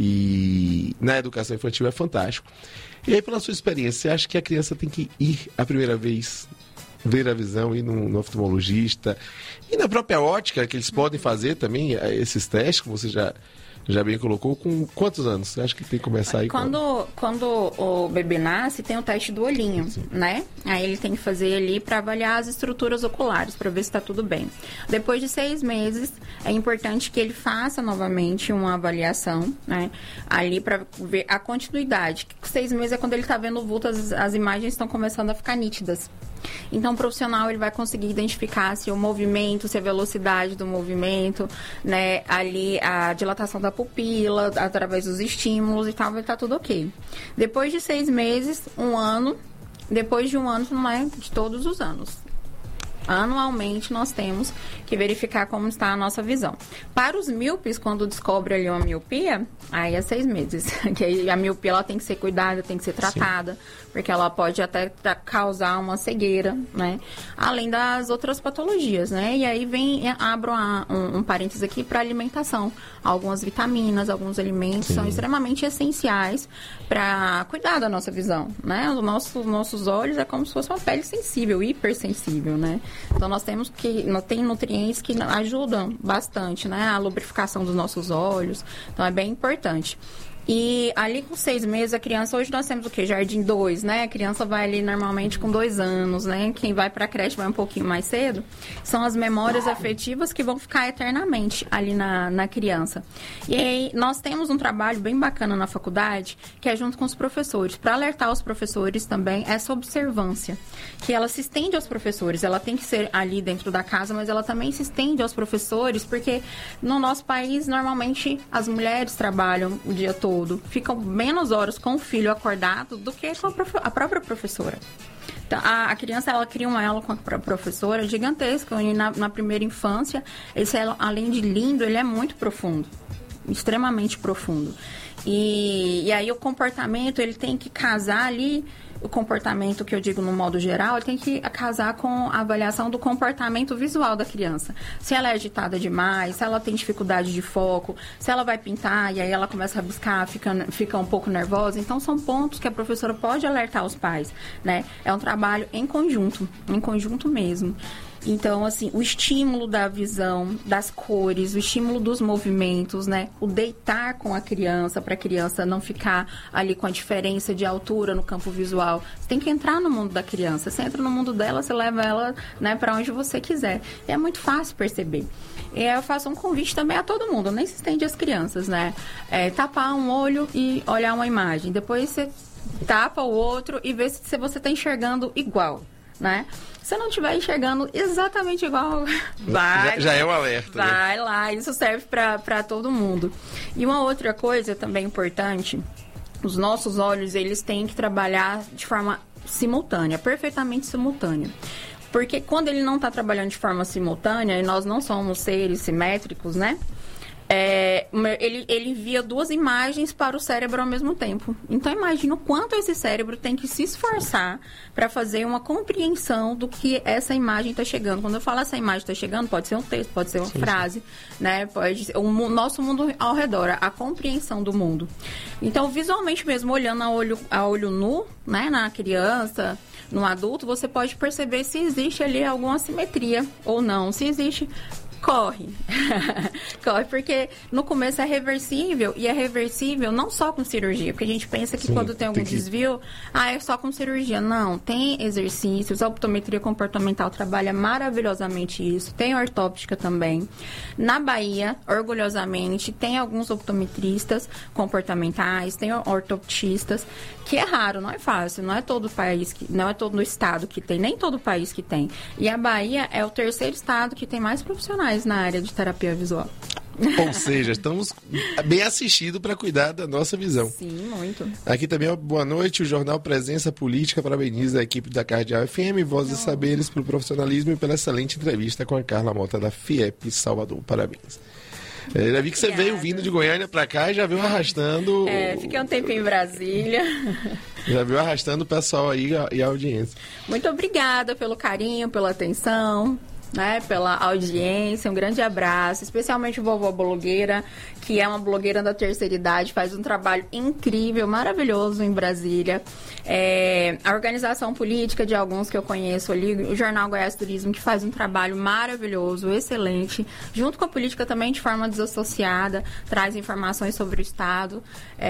e na educação infantil é fantástico. E aí, pela sua experiência, você acha que a criança tem que ir a primeira vez ver a visão, ir no oftalmologista e na própria ótica, que eles podem fazer também esses testes, que você já bem colocou, com quantos anos? Você acha que tem que começar aí? Quando o bebê nasce, tem o teste do olhinho, né? Aí ele tem que fazer ali para avaliar as estruturas oculares, para ver se está tudo bem. Depois de 6 meses, é importante que ele faça novamente uma avaliação, né? Ali para ver a continuidade. 6 meses é quando ele está vendo o vulto, as imagens estão começando a ficar nítidas. Então, o profissional ele vai conseguir identificar se o movimento, se a velocidade do movimento, né, ali a dilatação da pupila, através dos estímulos e tal, vai estar tudo ok. Depois de 6 meses, 1 ano, depois de 1 ano, não é de todos os anos. Anualmente, nós temos que verificar como está a nossa visão. Para os míopes, quando descobre ali uma miopia, aí é 6 meses. Que aí a miopia ela tem que ser cuidada, tem que ser tratada, sim, porque ela pode até causar uma cegueira, né? Além das outras patologias, né? E aí abro um parênteses aqui para alimentação. Algumas vitaminas, alguns alimentos, sim, são extremamente essenciais para cuidar da nossa visão, né? Os nossos olhos é como se fosse uma pele sensível, hipersensível, né? Então, nós temos tem nutrientes que ajudam bastante, né? A lubrificação dos nossos olhos. Então, é bem importante. E ali com 6 meses, a criança, hoje nós temos o quê? Jardim 2, né? A criança vai ali normalmente com 2 anos, né? Quem vai para a creche vai um pouquinho mais cedo. São as memórias afetivas que vão ficar eternamente ali na criança. E aí, nós temos um trabalho bem bacana na faculdade, que é junto com os professores. Para alertar os professores também, essa observância, que ela se estende aos professores. Ela tem que ser ali dentro da casa, mas ela também se estende aos professores, porque no nosso país, normalmente, as mulheres trabalham o dia todo. Ficam menos horas com o filho acordado do que com a própria professora. Então, a criança, ela cria um elo com a professora gigantesca. E na primeira infância, esse elo, além de lindo, ele é muito profundo. Extremamente profundo. E aí o comportamento, ele tem que casar ali. O comportamento, que eu digo no modo geral, ele tem que casar com a avaliação do comportamento visual da criança. Se ela é agitada demais, se ela tem dificuldade de foco, se ela vai pintar e aí ela começa a rabiscar, fica um pouco nervosa. Então, são pontos que a professora pode alertar os pais, né? É um trabalho em conjunto mesmo. Então, assim, o estímulo da visão, das cores, o estímulo dos movimentos, né? O deitar com a criança, para a criança não ficar ali com a diferença de altura no campo visual. Você tem que entrar no mundo da criança. Você entra no mundo dela, você leva ela, né, para onde você quiser. E é muito fácil perceber. E eu faço um convite também a todo mundo, nem se estende às crianças, né? Tapar um olho e olhar uma imagem. Depois você tapa o outro e vê se você está enxergando igual, né? Se você não estiver enxergando exatamente igual, vai. Já é um alerta. Vai, né? lá, isso serve para todo mundo. E uma outra coisa também importante, os nossos olhos, eles têm que trabalhar de forma simultânea, perfeitamente simultânea. Porque quando ele não está trabalhando de forma simultânea, e nós não somos seres simétricos, né? Ele envia 2 imagens para o cérebro ao mesmo tempo. Então, imagina o quanto esse cérebro tem que se esforçar para fazer uma compreensão do que essa imagem está chegando. Quando eu falo essa imagem está chegando, pode ser um texto, pode ser uma frase, né? Pode ser o nosso mundo ao redor, a compreensão do mundo. Então, visualmente mesmo, olhando a olho nu, né, na criança, no adulto, você pode perceber se existe ali alguma assimetria ou não. Se existe, corre. Corre, porque no começo é reversível, e é reversível não só com cirurgia, porque a gente pensa que quando tem algum desvio, é só com cirurgia. Não, tem exercícios, a optometria comportamental trabalha maravilhosamente isso, tem ortóptica também. Na Bahia, orgulhosamente, tem alguns optometristas comportamentais, tem ortoptistas, que é raro, não é fácil, não é todo país, não é todo estado que tem, nem todo país que tem. E a Bahia é o 3º estado que tem mais profissionais na área de terapia visual. Ou seja, estamos bem assistidos para cuidar da nossa visão. Sim, muito. Aqui também, boa noite, o Jornal Presença Política parabeniza a equipe da Cardeal FM, Vozes e Saberes, pelo profissionalismo e pela excelente entrevista com a Carla Mota da FIEP Salvador. Parabéns. Já vi que você veio vindo de Goiânia para cá e já veio arrastando... Fiquei um tempo em Brasília. Já veio arrastando o pessoal aí e a audiência. Muito obrigada pelo carinho, pela atenção, né, pela audiência. Um grande abraço, especialmente vovó blogueira, que é uma blogueira da terceira idade, faz um trabalho incrível, maravilhoso em Brasília. A organização política de alguns que eu conheço ali, o Jornal Goiás Turismo, que faz um trabalho maravilhoso, excelente, junto com a política também de forma desassociada, traz informações sobre o Estado,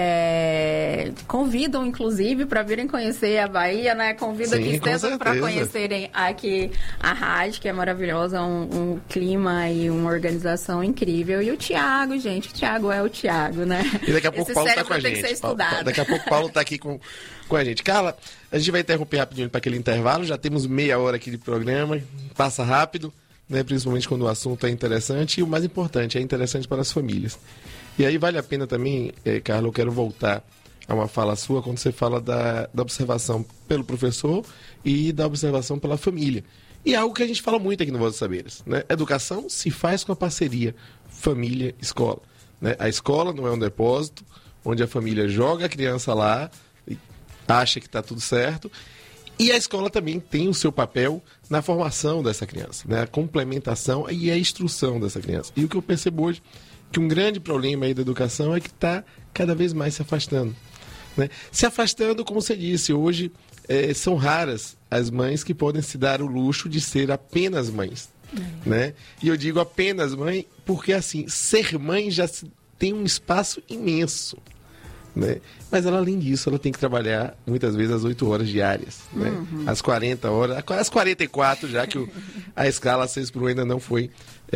convidam, inclusive, para virem conhecer a Bahia, né? Convido aqui extenso para conhecerem aqui a rádio, que é maravilhosa, um clima e uma organização incrível. E o Tiago, gente, o Tiago é o Tiago, né? E daqui a pouco o Paulo está com a gente. Daqui a pouco o Paulo está aqui com a gente. Carla, a gente vai interromper rapidinho para aquele intervalo, já temos meia hora aqui de programa, passa rápido, né? Principalmente quando o assunto é interessante e o mais importante, é interessante para as famílias. E aí vale a pena também, Carla, eu quero voltar a uma fala sua quando você fala da observação pelo professor e da observação pela família. E é algo que a gente fala muito aqui no Voz dos Saberes, né? Educação se faz com a parceria família-escola, né? A escola não é um depósito onde a família joga a criança lá, acha que está tudo certo, e a escola também tem o seu papel na formação dessa criança, né? A complementação e a instrução dessa criança. E o que eu percebo hoje, que um grande problema aí da educação é que está cada vez mais se afastando, né? Se afastando, como você disse, hoje são raras as mães que podem se dar o luxo de ser apenas mães, né? E eu digo apenas mãe porque, assim, ser mãe já tem um espaço imenso, né? Mas ela, além disso, ela tem que trabalhar muitas vezes às 8 horas diárias, né? Às 40 horas, às 44, já que a escala 6x1 ainda não foi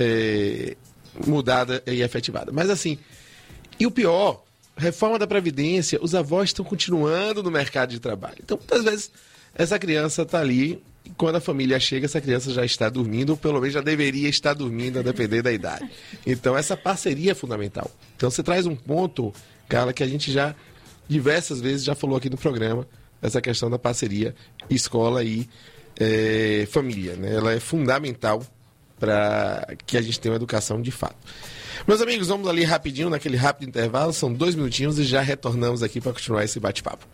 mudada e efetivada. Mas assim, e o pior, reforma da Previdência, os avós estão continuando no mercado de trabalho. Então, muitas vezes, essa criança está ali, e quando a família chega, essa criança já está dormindo, ou pelo menos já deveria estar dormindo, a depender da idade. Então, essa parceria é fundamental. Então, você traz um ponto, Carla, que a gente já diversas vezes já falou aqui no programa, essa questão da parceria escola e família, né? Ela é fundamental para que a gente tenha uma educação de fato. Meus amigos, vamos ali rapidinho, naquele rápido intervalo, são 2 minutinhos e já retornamos aqui para continuar esse bate-papo.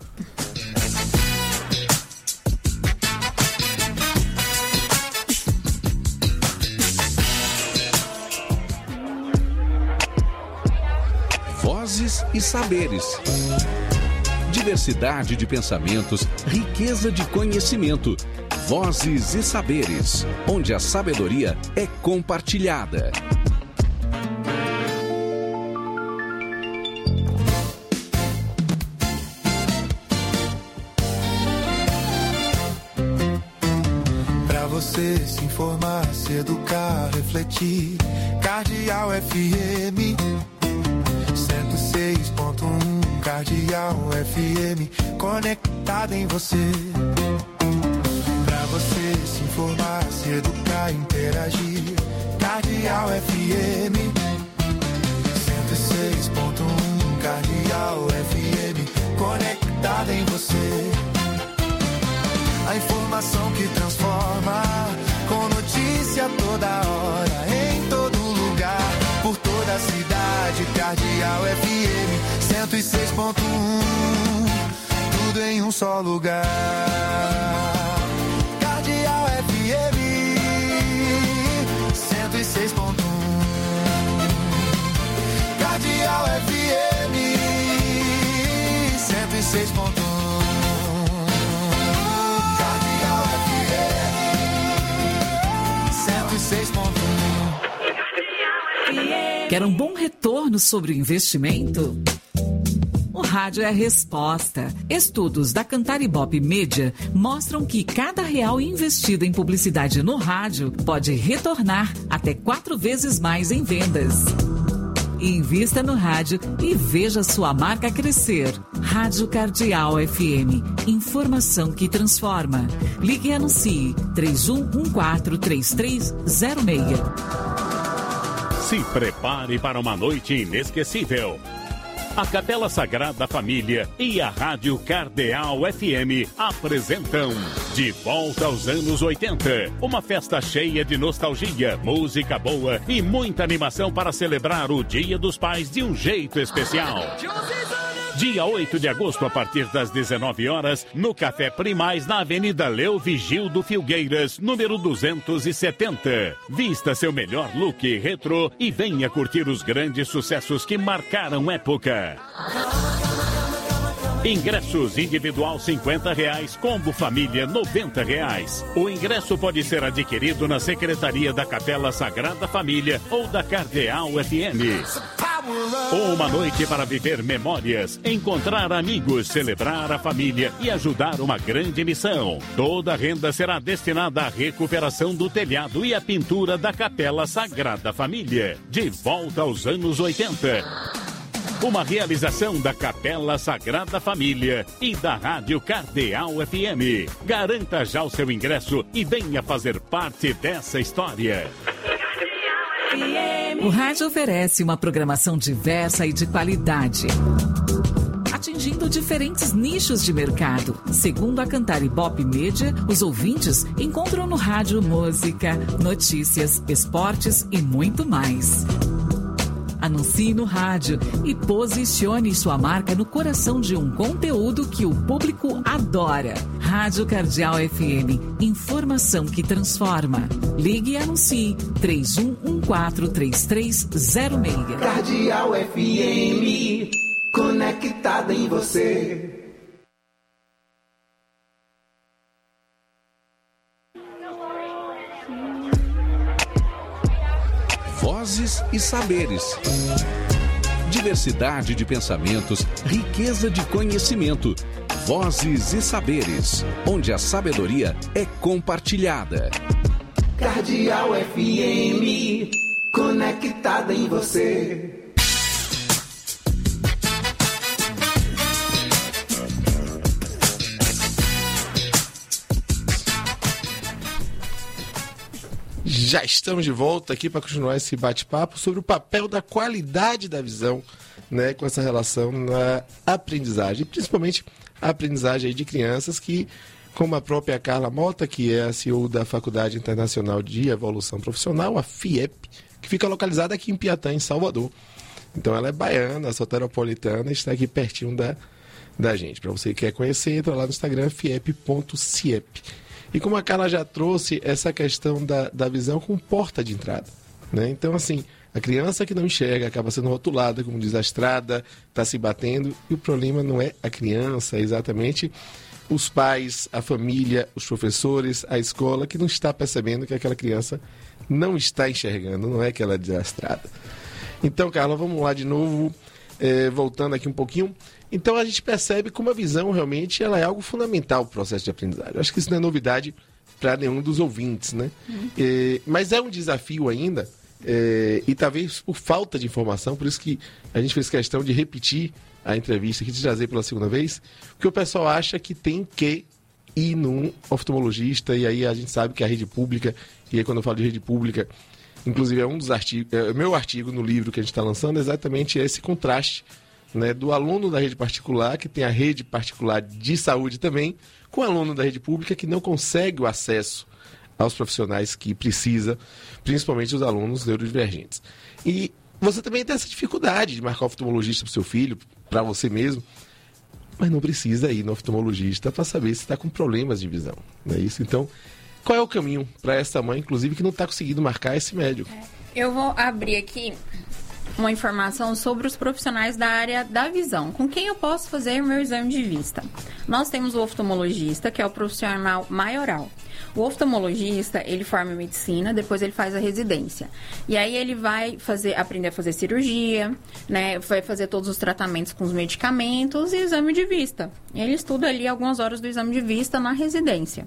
Vozes e saberes. Diversidade de pensamentos, riqueza de conhecimento. Vozes e saberes, onde a sabedoria é compartilhada. Pra você se informar, se educar, refletir. Cardeal FM 106.1, Cardeal FM, conectada em você. Pra você se informar, se educar, interagir. Cardeal FM 106.1, Cardeal FM, conectada em você. A informação que transforma, com notícia toda hora, em todo lugar, por toda a cidade. Cardeal FM 106.1, tudo em um só lugar. Cardeal FM 106.1, Cardeal FM 106.1. Quer um bom retorno sobre o investimento? O rádio é a resposta. Estudos da Cantar Ibope Media mostram que cada real investido em publicidade no rádio pode retornar até 4 vezes mais em vendas. Invista no rádio e veja sua marca crescer. Rádio Cardeal FM. Informação que transforma. Ligue e anuncie 31143306. Se prepare para uma noite inesquecível. A Capela Sagrada Família e a Rádio Cardeal FM apresentam De Volta aos Anos 80. Uma festa cheia de nostalgia, música boa e muita animação para celebrar o Dia dos Pais de um jeito especial. Dia 8 de agosto, a partir das 19 horas, no Café Primaz, na Avenida Leo Vigildo Filgueiras, número 270. Vista seu melhor look retrô e venha curtir os grandes sucessos que marcaram época. Ingressos individual R$50, combo família R$90. O ingresso pode ser adquirido na Secretaria da Capela Sagrada Família ou da Cardeal FM. Uma noite para viver memórias, encontrar amigos, celebrar a família e ajudar uma grande missão. Toda a renda será destinada à recuperação do telhado e à pintura da Capela Sagrada Família. De volta aos anos 80. Uma realização da Capela Sagrada Família e da Rádio Cardeal FM. Garanta já o seu ingresso e venha fazer parte dessa história. O rádio oferece uma programação diversa e de qualidade, atingindo diferentes nichos de mercado. Segundo a Cantar Ibope Média, os ouvintes encontram no rádio música, notícias, esportes e muito mais. Anuncie no rádio e posicione sua marca no coração de um conteúdo que o público adora. Rádio Cardeal FM, informação que transforma. Ligue e anuncie 31143306. Cardeal FM, conectada em você. Vozes e saberes. Diversidade de pensamentos, riqueza de conhecimento. Vozes e saberes, onde a sabedoria é compartilhada. Cardeal FM, conectada em você. Já estamos de volta aqui para continuar esse bate-papo sobre o papel da qualidade da visão, né, com essa relação na aprendizagem, principalmente a aprendizagem de crianças que, como a própria Carla Mota, que é a CEO da Faculdade Internacional de Evolução Profissional, a FIEP, que fica localizada aqui em Piatã, em Salvador. Então ela é baiana, soteropolitana, está aqui pertinho da gente. Para você que quer conhecer, entra lá no Instagram, fiep.ciep. E como a Carla já trouxe essa questão da visão como porta de entrada, né? Então, assim, a criança que não enxerga acaba sendo rotulada como desastrada, está se batendo, e o problema não é a criança, é exatamente os pais, a família, os professores, a escola, que não está percebendo que aquela criança não está enxergando, não é que ela é desastrada. Então, Carla, vamos lá de novo, voltando aqui um pouquinho. Então a gente percebe como a visão realmente ela é algo fundamental para o processo de aprendizagem. Eu acho que isso não é novidade para nenhum dos ouvintes, né? Mas é um desafio ainda, e talvez por falta de informação, por isso que a gente fez questão de repetir a entrevista aqui, de trazer pela segunda vez, porque o pessoal acha que tem que ir num oftalmologista, e aí a gente sabe que a rede pública, e aí quando eu falo de rede pública, inclusive é um dos artigos, meu artigo no livro que a gente está lançando, é exatamente esse contraste, né, do aluno da rede particular, que tem a rede particular de saúde também, com o aluno da rede pública que não consegue o acesso aos profissionais que precisa, principalmente os alunos neurodivergentes. E você também tem essa dificuldade de marcar oftalmologista para o seu filho, para você mesmo, mas não precisa ir no oftalmologista para saber se está com problemas de visão, não é isso? Então, qual é o caminho para essa mãe, inclusive, que não está conseguindo marcar esse médico? Eu vou abrir aqui uma informação sobre os profissionais da área da visão. Com quem eu posso fazer o meu exame de vista? Nós temos o oftalmologista, que é o profissional maioral. O oftalmologista, ele forma medicina, depois ele faz a residência. E aí ele vai aprender a fazer cirurgia, né? Vai fazer todos os tratamentos com os medicamentos e exame de vista. Ele estuda ali algumas horas do exame de vista na residência.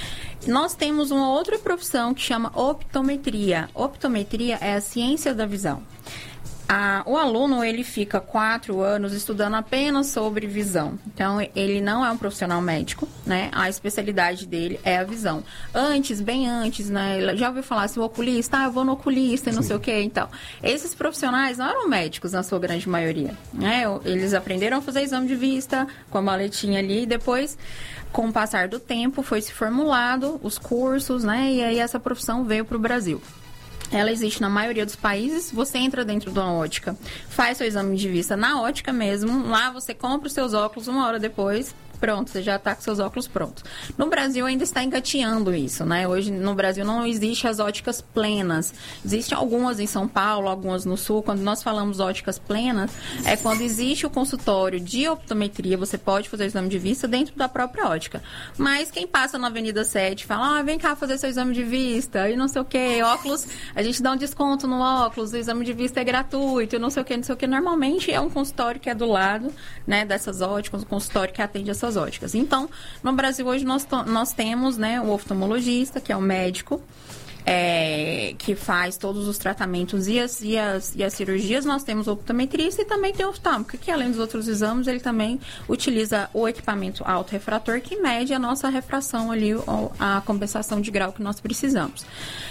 Nós temos uma outra profissão que chama optometria. Optometria é a ciência da visão. O aluno, ele fica 4 anos estudando apenas sobre visão. Então, ele não é um profissional médico, né? A especialidade dele é a visão. Bem antes, né? Já ouviu falar assim, o oculista, eu vou no oculista e não sei o quê. Então, esses profissionais não eram médicos, na sua grande maioria, né? Eles aprenderam a fazer exame de vista com a maletinha ali e depois, com o passar do tempo, foi se formulado os cursos, né? E aí essa profissão veio para o Brasil. Ela existe na maioria dos países. Você entra dentro de uma ótica, faz seu exame de vista na ótica mesmo. Lá você compra os seus óculos, 1 hora depois, pronto, você já está com seus óculos prontos. No Brasil ainda está engateando isso, né? Hoje no Brasil não existe as óticas plenas. Existem algumas em São Paulo, algumas no Sul. Quando nós falamos óticas plenas, é quando existe o consultório de optometria, você pode fazer o exame de vista dentro da própria ótica. Mas quem passa na Avenida 7 fala, vem cá fazer seu exame de vista e não sei o que, óculos, a gente dá um desconto no óculos, o exame de vista é gratuito, não sei o que. Normalmente é um consultório que é do lado, né, dessas óticas, um consultório que atende essas óticas. Então, no Brasil hoje nós temos, né, o oftalmologista, que é o médico, que faz todos os tratamentos e as cirurgias. Nós temos o optometrista e também tem o oftalmologista, que além dos outros exames, ele também utiliza o equipamento autorrefrator, que mede a nossa refração ali, a compensação de grau que nós precisamos.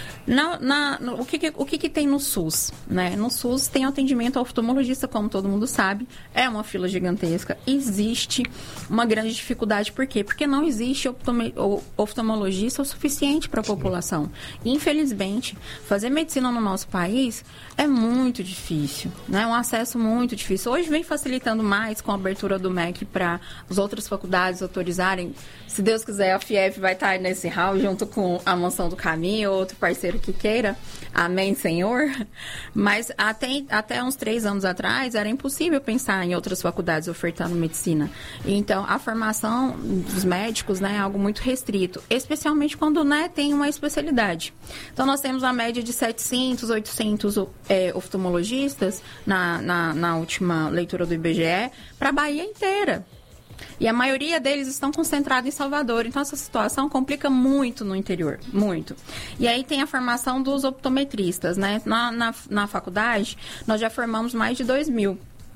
O que tem no SUS? Né? No SUS tem atendimento ao oftalmologista, como todo mundo sabe. É uma fila gigantesca. Existe uma grande dificuldade. Por quê? Porque não existe oftalmologista o suficiente para a população. Infelizmente, fazer medicina no nosso país é muito difícil. Né? Um acesso muito difícil. Hoje vem facilitando mais com a abertura do MEC para as outras faculdades autorizarem. Se Deus quiser, a FIEF vai estar nesse hall junto com a Mansão do Caminho, outro parceiro que queira, amém, Senhor. Mas até uns 3 anos atrás era impossível pensar em outras faculdades ofertando medicina. Então, a formação dos médicos, né, é algo muito restrito, especialmente quando, né, tem uma especialidade. Então, nós temos a média de 700, 800 oftalmologistas na última leitura do IBGE para a Bahia inteira. E a maioria deles estão concentrados em Salvador. Então, essa situação complica muito no interior, muito. E aí tem a formação dos optometristas, né? Na faculdade, nós já formamos mais de 2.000.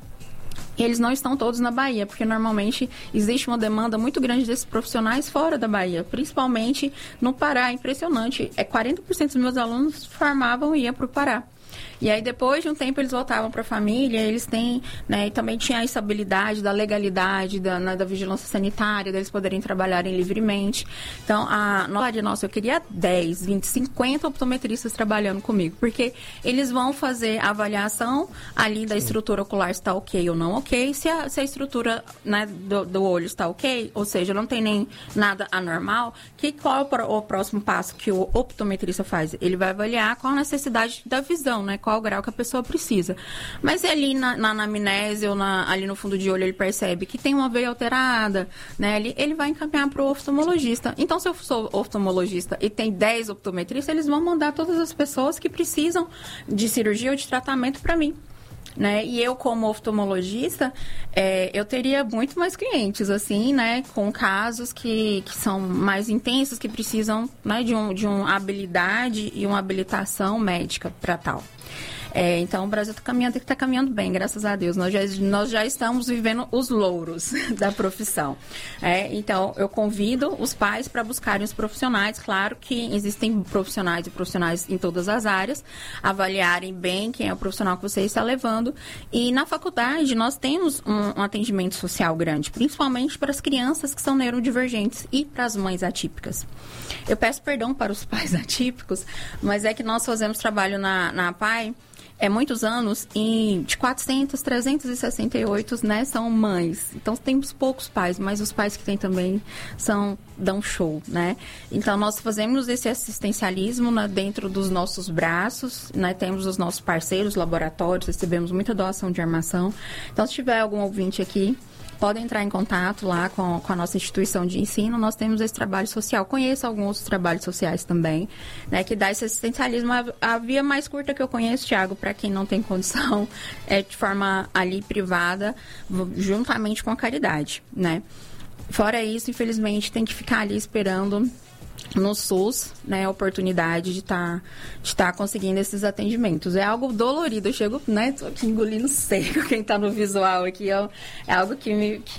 E eles não estão todos na Bahia, porque normalmente existe uma demanda muito grande desses profissionais fora da Bahia, principalmente no Pará. Impressionante. 40% dos meus alunos formavam e iam para o Pará. E aí, depois de um tempo, eles voltavam para a família, eles têm, né, e também tinha a estabilidade da legalidade, da vigilância sanitária, deles poderem trabalharem livremente. Então, eu queria 10, 20, 50 optometristas trabalhando comigo, porque eles vão fazer a avaliação ali da estrutura ocular, se está ok ou não ok, se a estrutura, né, do olho está ok, ou seja, não tem nem nada anormal, qual é o próximo passo que o optometrista faz? Ele vai avaliar qual a necessidade da visão, né? Qual o grau que a pessoa precisa. Mas ali na anamnese ou ali no fundo de olho ele percebe que tem uma veia alterada, né? Ele vai encaminhar para o oftalmologista. Então, se eu sou oftalmologista e tem 10 optometristas, eles vão mandar todas as pessoas que precisam de cirurgia ou de tratamento para mim. Né? E eu, como oftalmologista, eu teria muito mais clientes, assim, né? Com casos que são mais intensos, que precisam, né, de uma habilidade e uma habilitação médica para tal. Então, o Brasil tem que estar caminhando bem, graças a Deus. Nós já estamos vivendo os louros da profissão. Então, eu convido os pais para buscarem os profissionais. Claro que existem profissionais e profissionais em todas as áreas, avaliarem bem quem é o profissional que você está levando. E na faculdade, nós temos um atendimento social grande, principalmente para as crianças que são neurodivergentes e para as mães atípicas. Eu peço perdão para os pais atípicos, mas é que nós fazemos trabalho na PAI muitos anos, de 400, 368, né, são mães. Então, temos poucos pais, mas os pais que tem também dão show, né? Então, nós fazemos esse assistencialismo, né, dentro dos nossos braços, né? Temos os nossos parceiros, laboratórios, recebemos muita doação de armação. Então, se tiver algum ouvinte aqui, pode entrar em contato lá com a nossa instituição de ensino. Nós temos esse trabalho social. Conheço alguns outros trabalhos sociais também, né, que dá esse assistencialismo. A via mais curta que eu conheço, Thiago, para quem não tem condição, é de forma ali privada, juntamente com a caridade, né? Fora isso, infelizmente, tem que ficar ali esperando no SUS, né, a oportunidade de estar conseguindo esses atendimentos. É algo dolorido, eu chego, né, tô aqui engolindo seco, quem está no visual aqui, é algo que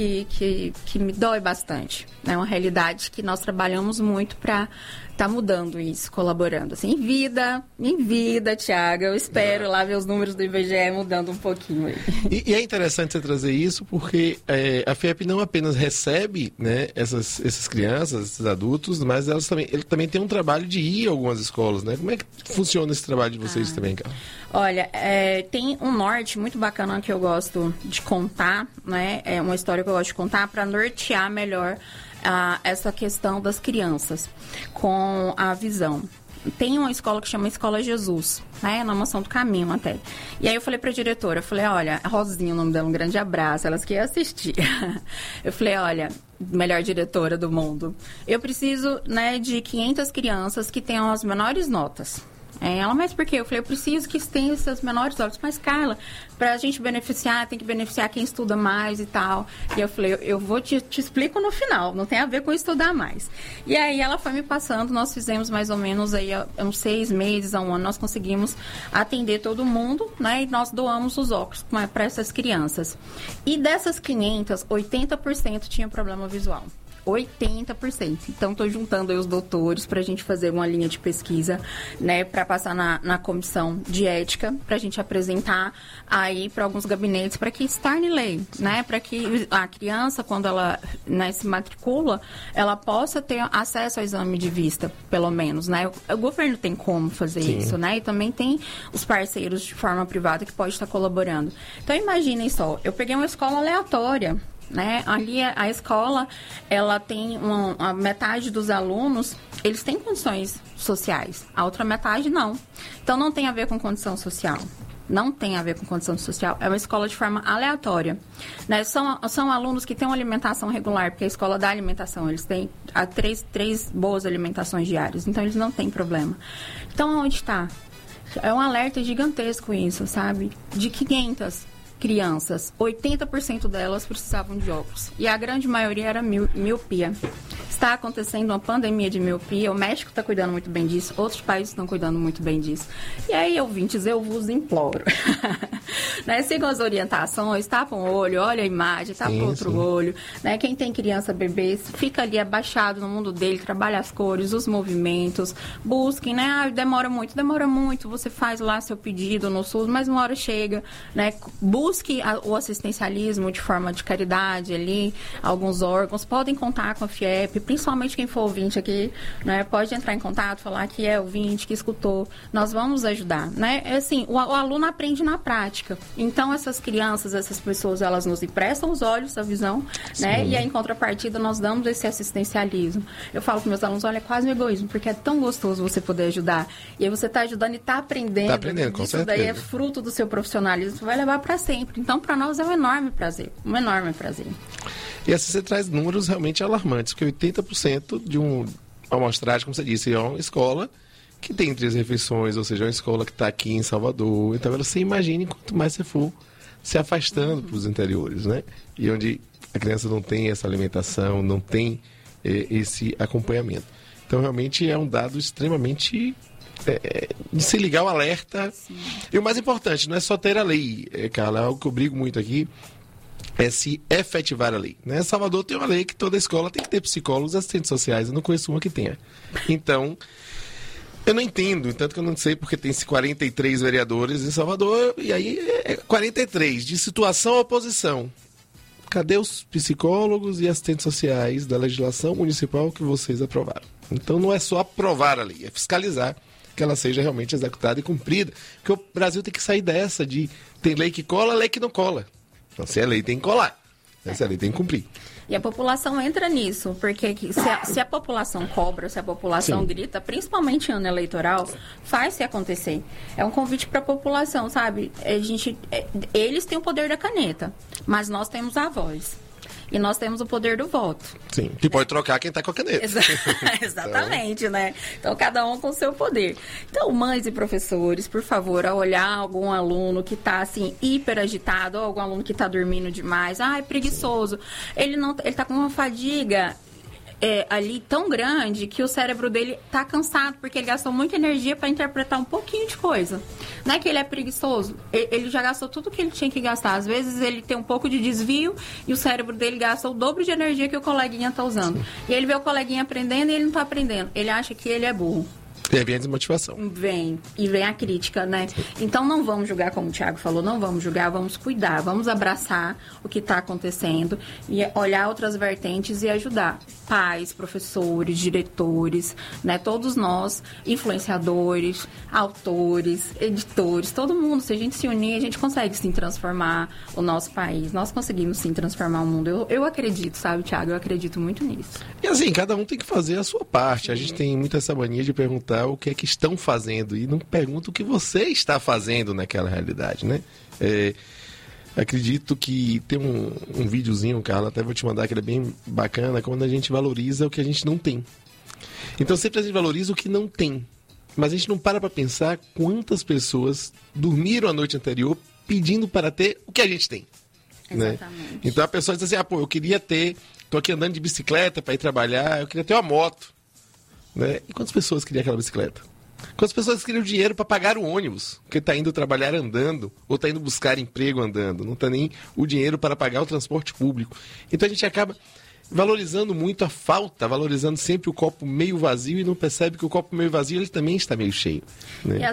me dói bastante. É uma realidade que nós trabalhamos muito para tá mudando isso, colaborando. Assim, em vida, Thiago, eu espero lá ver os números do IBGE mudando um pouquinho aí. E é interessante você trazer isso porque a FIEP não apenas recebe, né, essas crianças, esses adultos, mas ele também tem um trabalho de ir a algumas escolas, né? Como é que funciona esse trabalho de vocês também, Carla? Olha, tem um norte muito bacana que eu gosto de contar, né? É uma história que eu gosto de contar para nortear melhor essa questão das crianças com a visão. Tem uma escola que chama Escola Jesus, né? Na Mansão do Caminho até. E aí eu falei para a diretora, eu falei, olha, a Rosinha, o nome dela, um grande abraço, elas que iam assistir. Eu falei, olha, melhor diretora do mundo, eu preciso, né, de 500 crianças que tenham as menores notas. Ela, mas por quê? Eu falei, eu preciso que tenha essas menores notas. Mas, Carla, pra gente beneficiar, tem que beneficiar quem estuda mais e tal. E eu falei, eu vou te explico no final, não tem a ver com estudar mais. E aí ela foi me passando, nós fizemos mais ou menos aí uns 6 meses a um ano, nós conseguimos atender todo mundo, né? E nós doamos os óculos para essas crianças. E dessas 500, 80% tinha problema visual. 80%. Então, estou juntando aí os doutores para a gente fazer uma linha de pesquisa, né, para passar na comissão de ética, para a gente apresentar aí para alguns gabinetes, para que se torne lei, né, para que a criança, quando ela, né, se matricula, ela possa ter acesso ao exame de vista, pelo menos, né. O governo tem como fazer isso, né, e também tem os parceiros de forma privada que pode estar colaborando. Então, imaginem só, eu peguei uma escola aleatória, né? Ali a escola, ela tem a metade dos alunos, eles têm condições sociais, a outra metade não. Então não tem a ver com condição social. Não tem a ver com condição social, é uma escola de forma aleatória, né? São alunos que têm uma alimentação regular, porque a escola dá alimentação, eles têm três boas alimentações diárias, então eles não têm problema. Então onde está? É um alerta gigantesco isso, sabe? De 500 crianças, 80% delas precisavam de óculos. E a grande maioria era miopia. Está acontecendo uma pandemia de miopia, o México está cuidando muito bem disso, outros países estão cuidando muito bem disso. E aí, ouvintes, eu vos imploro. Né? Sigam as orientações, tapam o olho, olha a imagem, tapa o outro olho. Né? Quem tem criança, bebê, fica ali abaixado no mundo dele, trabalha as cores, os movimentos, busquem, né? Demora muito, você faz lá seu pedido no SUS, mas uma hora chega, né? Busque o assistencialismo de forma de caridade ali, alguns órgãos, podem contar com a FIEP, principalmente quem for ouvinte aqui, né? Pode entrar em contato, falar que é ouvinte, que escutou, nós vamos ajudar, né? Assim, o aluno aprende na prática, então essas crianças, essas pessoas, elas nos emprestam os olhos, a visão, né? E aí, em contrapartida, nós damos esse assistencialismo. Eu falo para meus alunos, olha, é quase um egoísmo, porque é tão gostoso você poder ajudar, e aí você está ajudando e está aprendendo, com isso certeza. Daí é fruto do seu profissionalismo, vai levar para sempre. Então, para nós é um enorme prazer. E assim você traz números realmente alarmantes, porque 80% de uma amostragem, como você disse, é uma escola que tem 3 refeições, ou seja, é uma escola que está aqui em Salvador. Então, você imagine quanto mais você for se afastando para os interiores, né? E onde a criança não tem essa alimentação, não tem esse acompanhamento. Então, realmente é um dado extremamente... de se ligar o alerta. Sim. E o mais importante, não é só ter a lei, Carla, algo que eu brigo muito aqui é se efetivar a lei, né? Salvador tem uma lei que toda escola tem que ter psicólogos e assistentes sociais, eu não conheço uma que tenha. Então, eu não entendo, tanto que eu não sei porque tem 43 vereadores em Salvador, e aí 43, de situação à oposição. Cadê os psicólogos e assistentes sociais da legislação municipal que vocês aprovaram? Então, não é só aprovar a lei, é fiscalizar que ela seja realmente executada e cumprida. Porque o Brasil tem que sair dessa de tem lei que cola, lei que não cola. Então, se é lei, tem que colar. Se é lei, tem que cumprir. E a população entra nisso, porque se a população cobra, se a população grita, principalmente em ano eleitoral, faz-se acontecer. É um convite para a população, sabe? Eles têm o poder da caneta, mas nós temos a voz. E nós temos o poder do voto. Sim, que pode trocar quem está com a caneta. Exatamente, né? Então, cada um com o seu poder. Então, mães e professores, por favor, ao olhar algum aluno que está, assim, hiper agitado, ou algum aluno que está dormindo demais, é preguiçoso, ele está com uma fadiga ali tão grande que o cérebro dele tá cansado, porque ele gastou muita energia para interpretar um pouquinho de coisa. Não é que ele é preguiçoso, ele já gastou tudo que ele tinha que gastar. Às vezes ele tem um pouco de desvio e o cérebro dele gasta o dobro de energia que o coleguinha tá usando. E ele vê o coleguinha aprendendo e ele não tá aprendendo. Ele acha que ele é burro. E aí vem a desmotivação. Vem a crítica, né? Então não vamos julgar, como o Thiago falou, não vamos julgar, vamos cuidar, vamos abraçar o que está acontecendo e olhar outras vertentes e ajudar. Pais, professores, diretores, né? Todos nós, influenciadores, autores, editores, todo mundo, se a gente se unir, a gente consegue sim transformar o nosso país. Nós conseguimos sim transformar o mundo. Eu acredito, sabe, Thiago? Eu acredito muito nisso. E assim, cada um tem que fazer a sua parte. A gente tem muito essa mania de perguntar o que é que estão fazendo e não pergunta o que você está fazendo naquela realidade, né? Acredito que tem um videozinho, Carla, até vou te mandar, que ele é bem bacana, quando a gente valoriza o que a gente não tem. Então sempre a gente valoriza o que não tem, mas a gente não para pensar quantas pessoas dormiram a noite anterior pedindo para ter o que a gente tem. Né? Então a pessoa diz assim, eu queria ter, tô aqui andando de bicicleta para ir trabalhar, eu queria ter uma moto. Né? E quantas pessoas queriam aquela bicicleta? Quantas pessoas queriam dinheiro para pagar o ônibus? Porque está indo trabalhar andando, ou está indo buscar emprego andando. Não está nem o dinheiro para pagar o transporte público. Então a gente acaba valorizando muito a falta, valorizando sempre o copo meio vazio e não percebe que o copo meio vazio ele também está meio cheio. Né?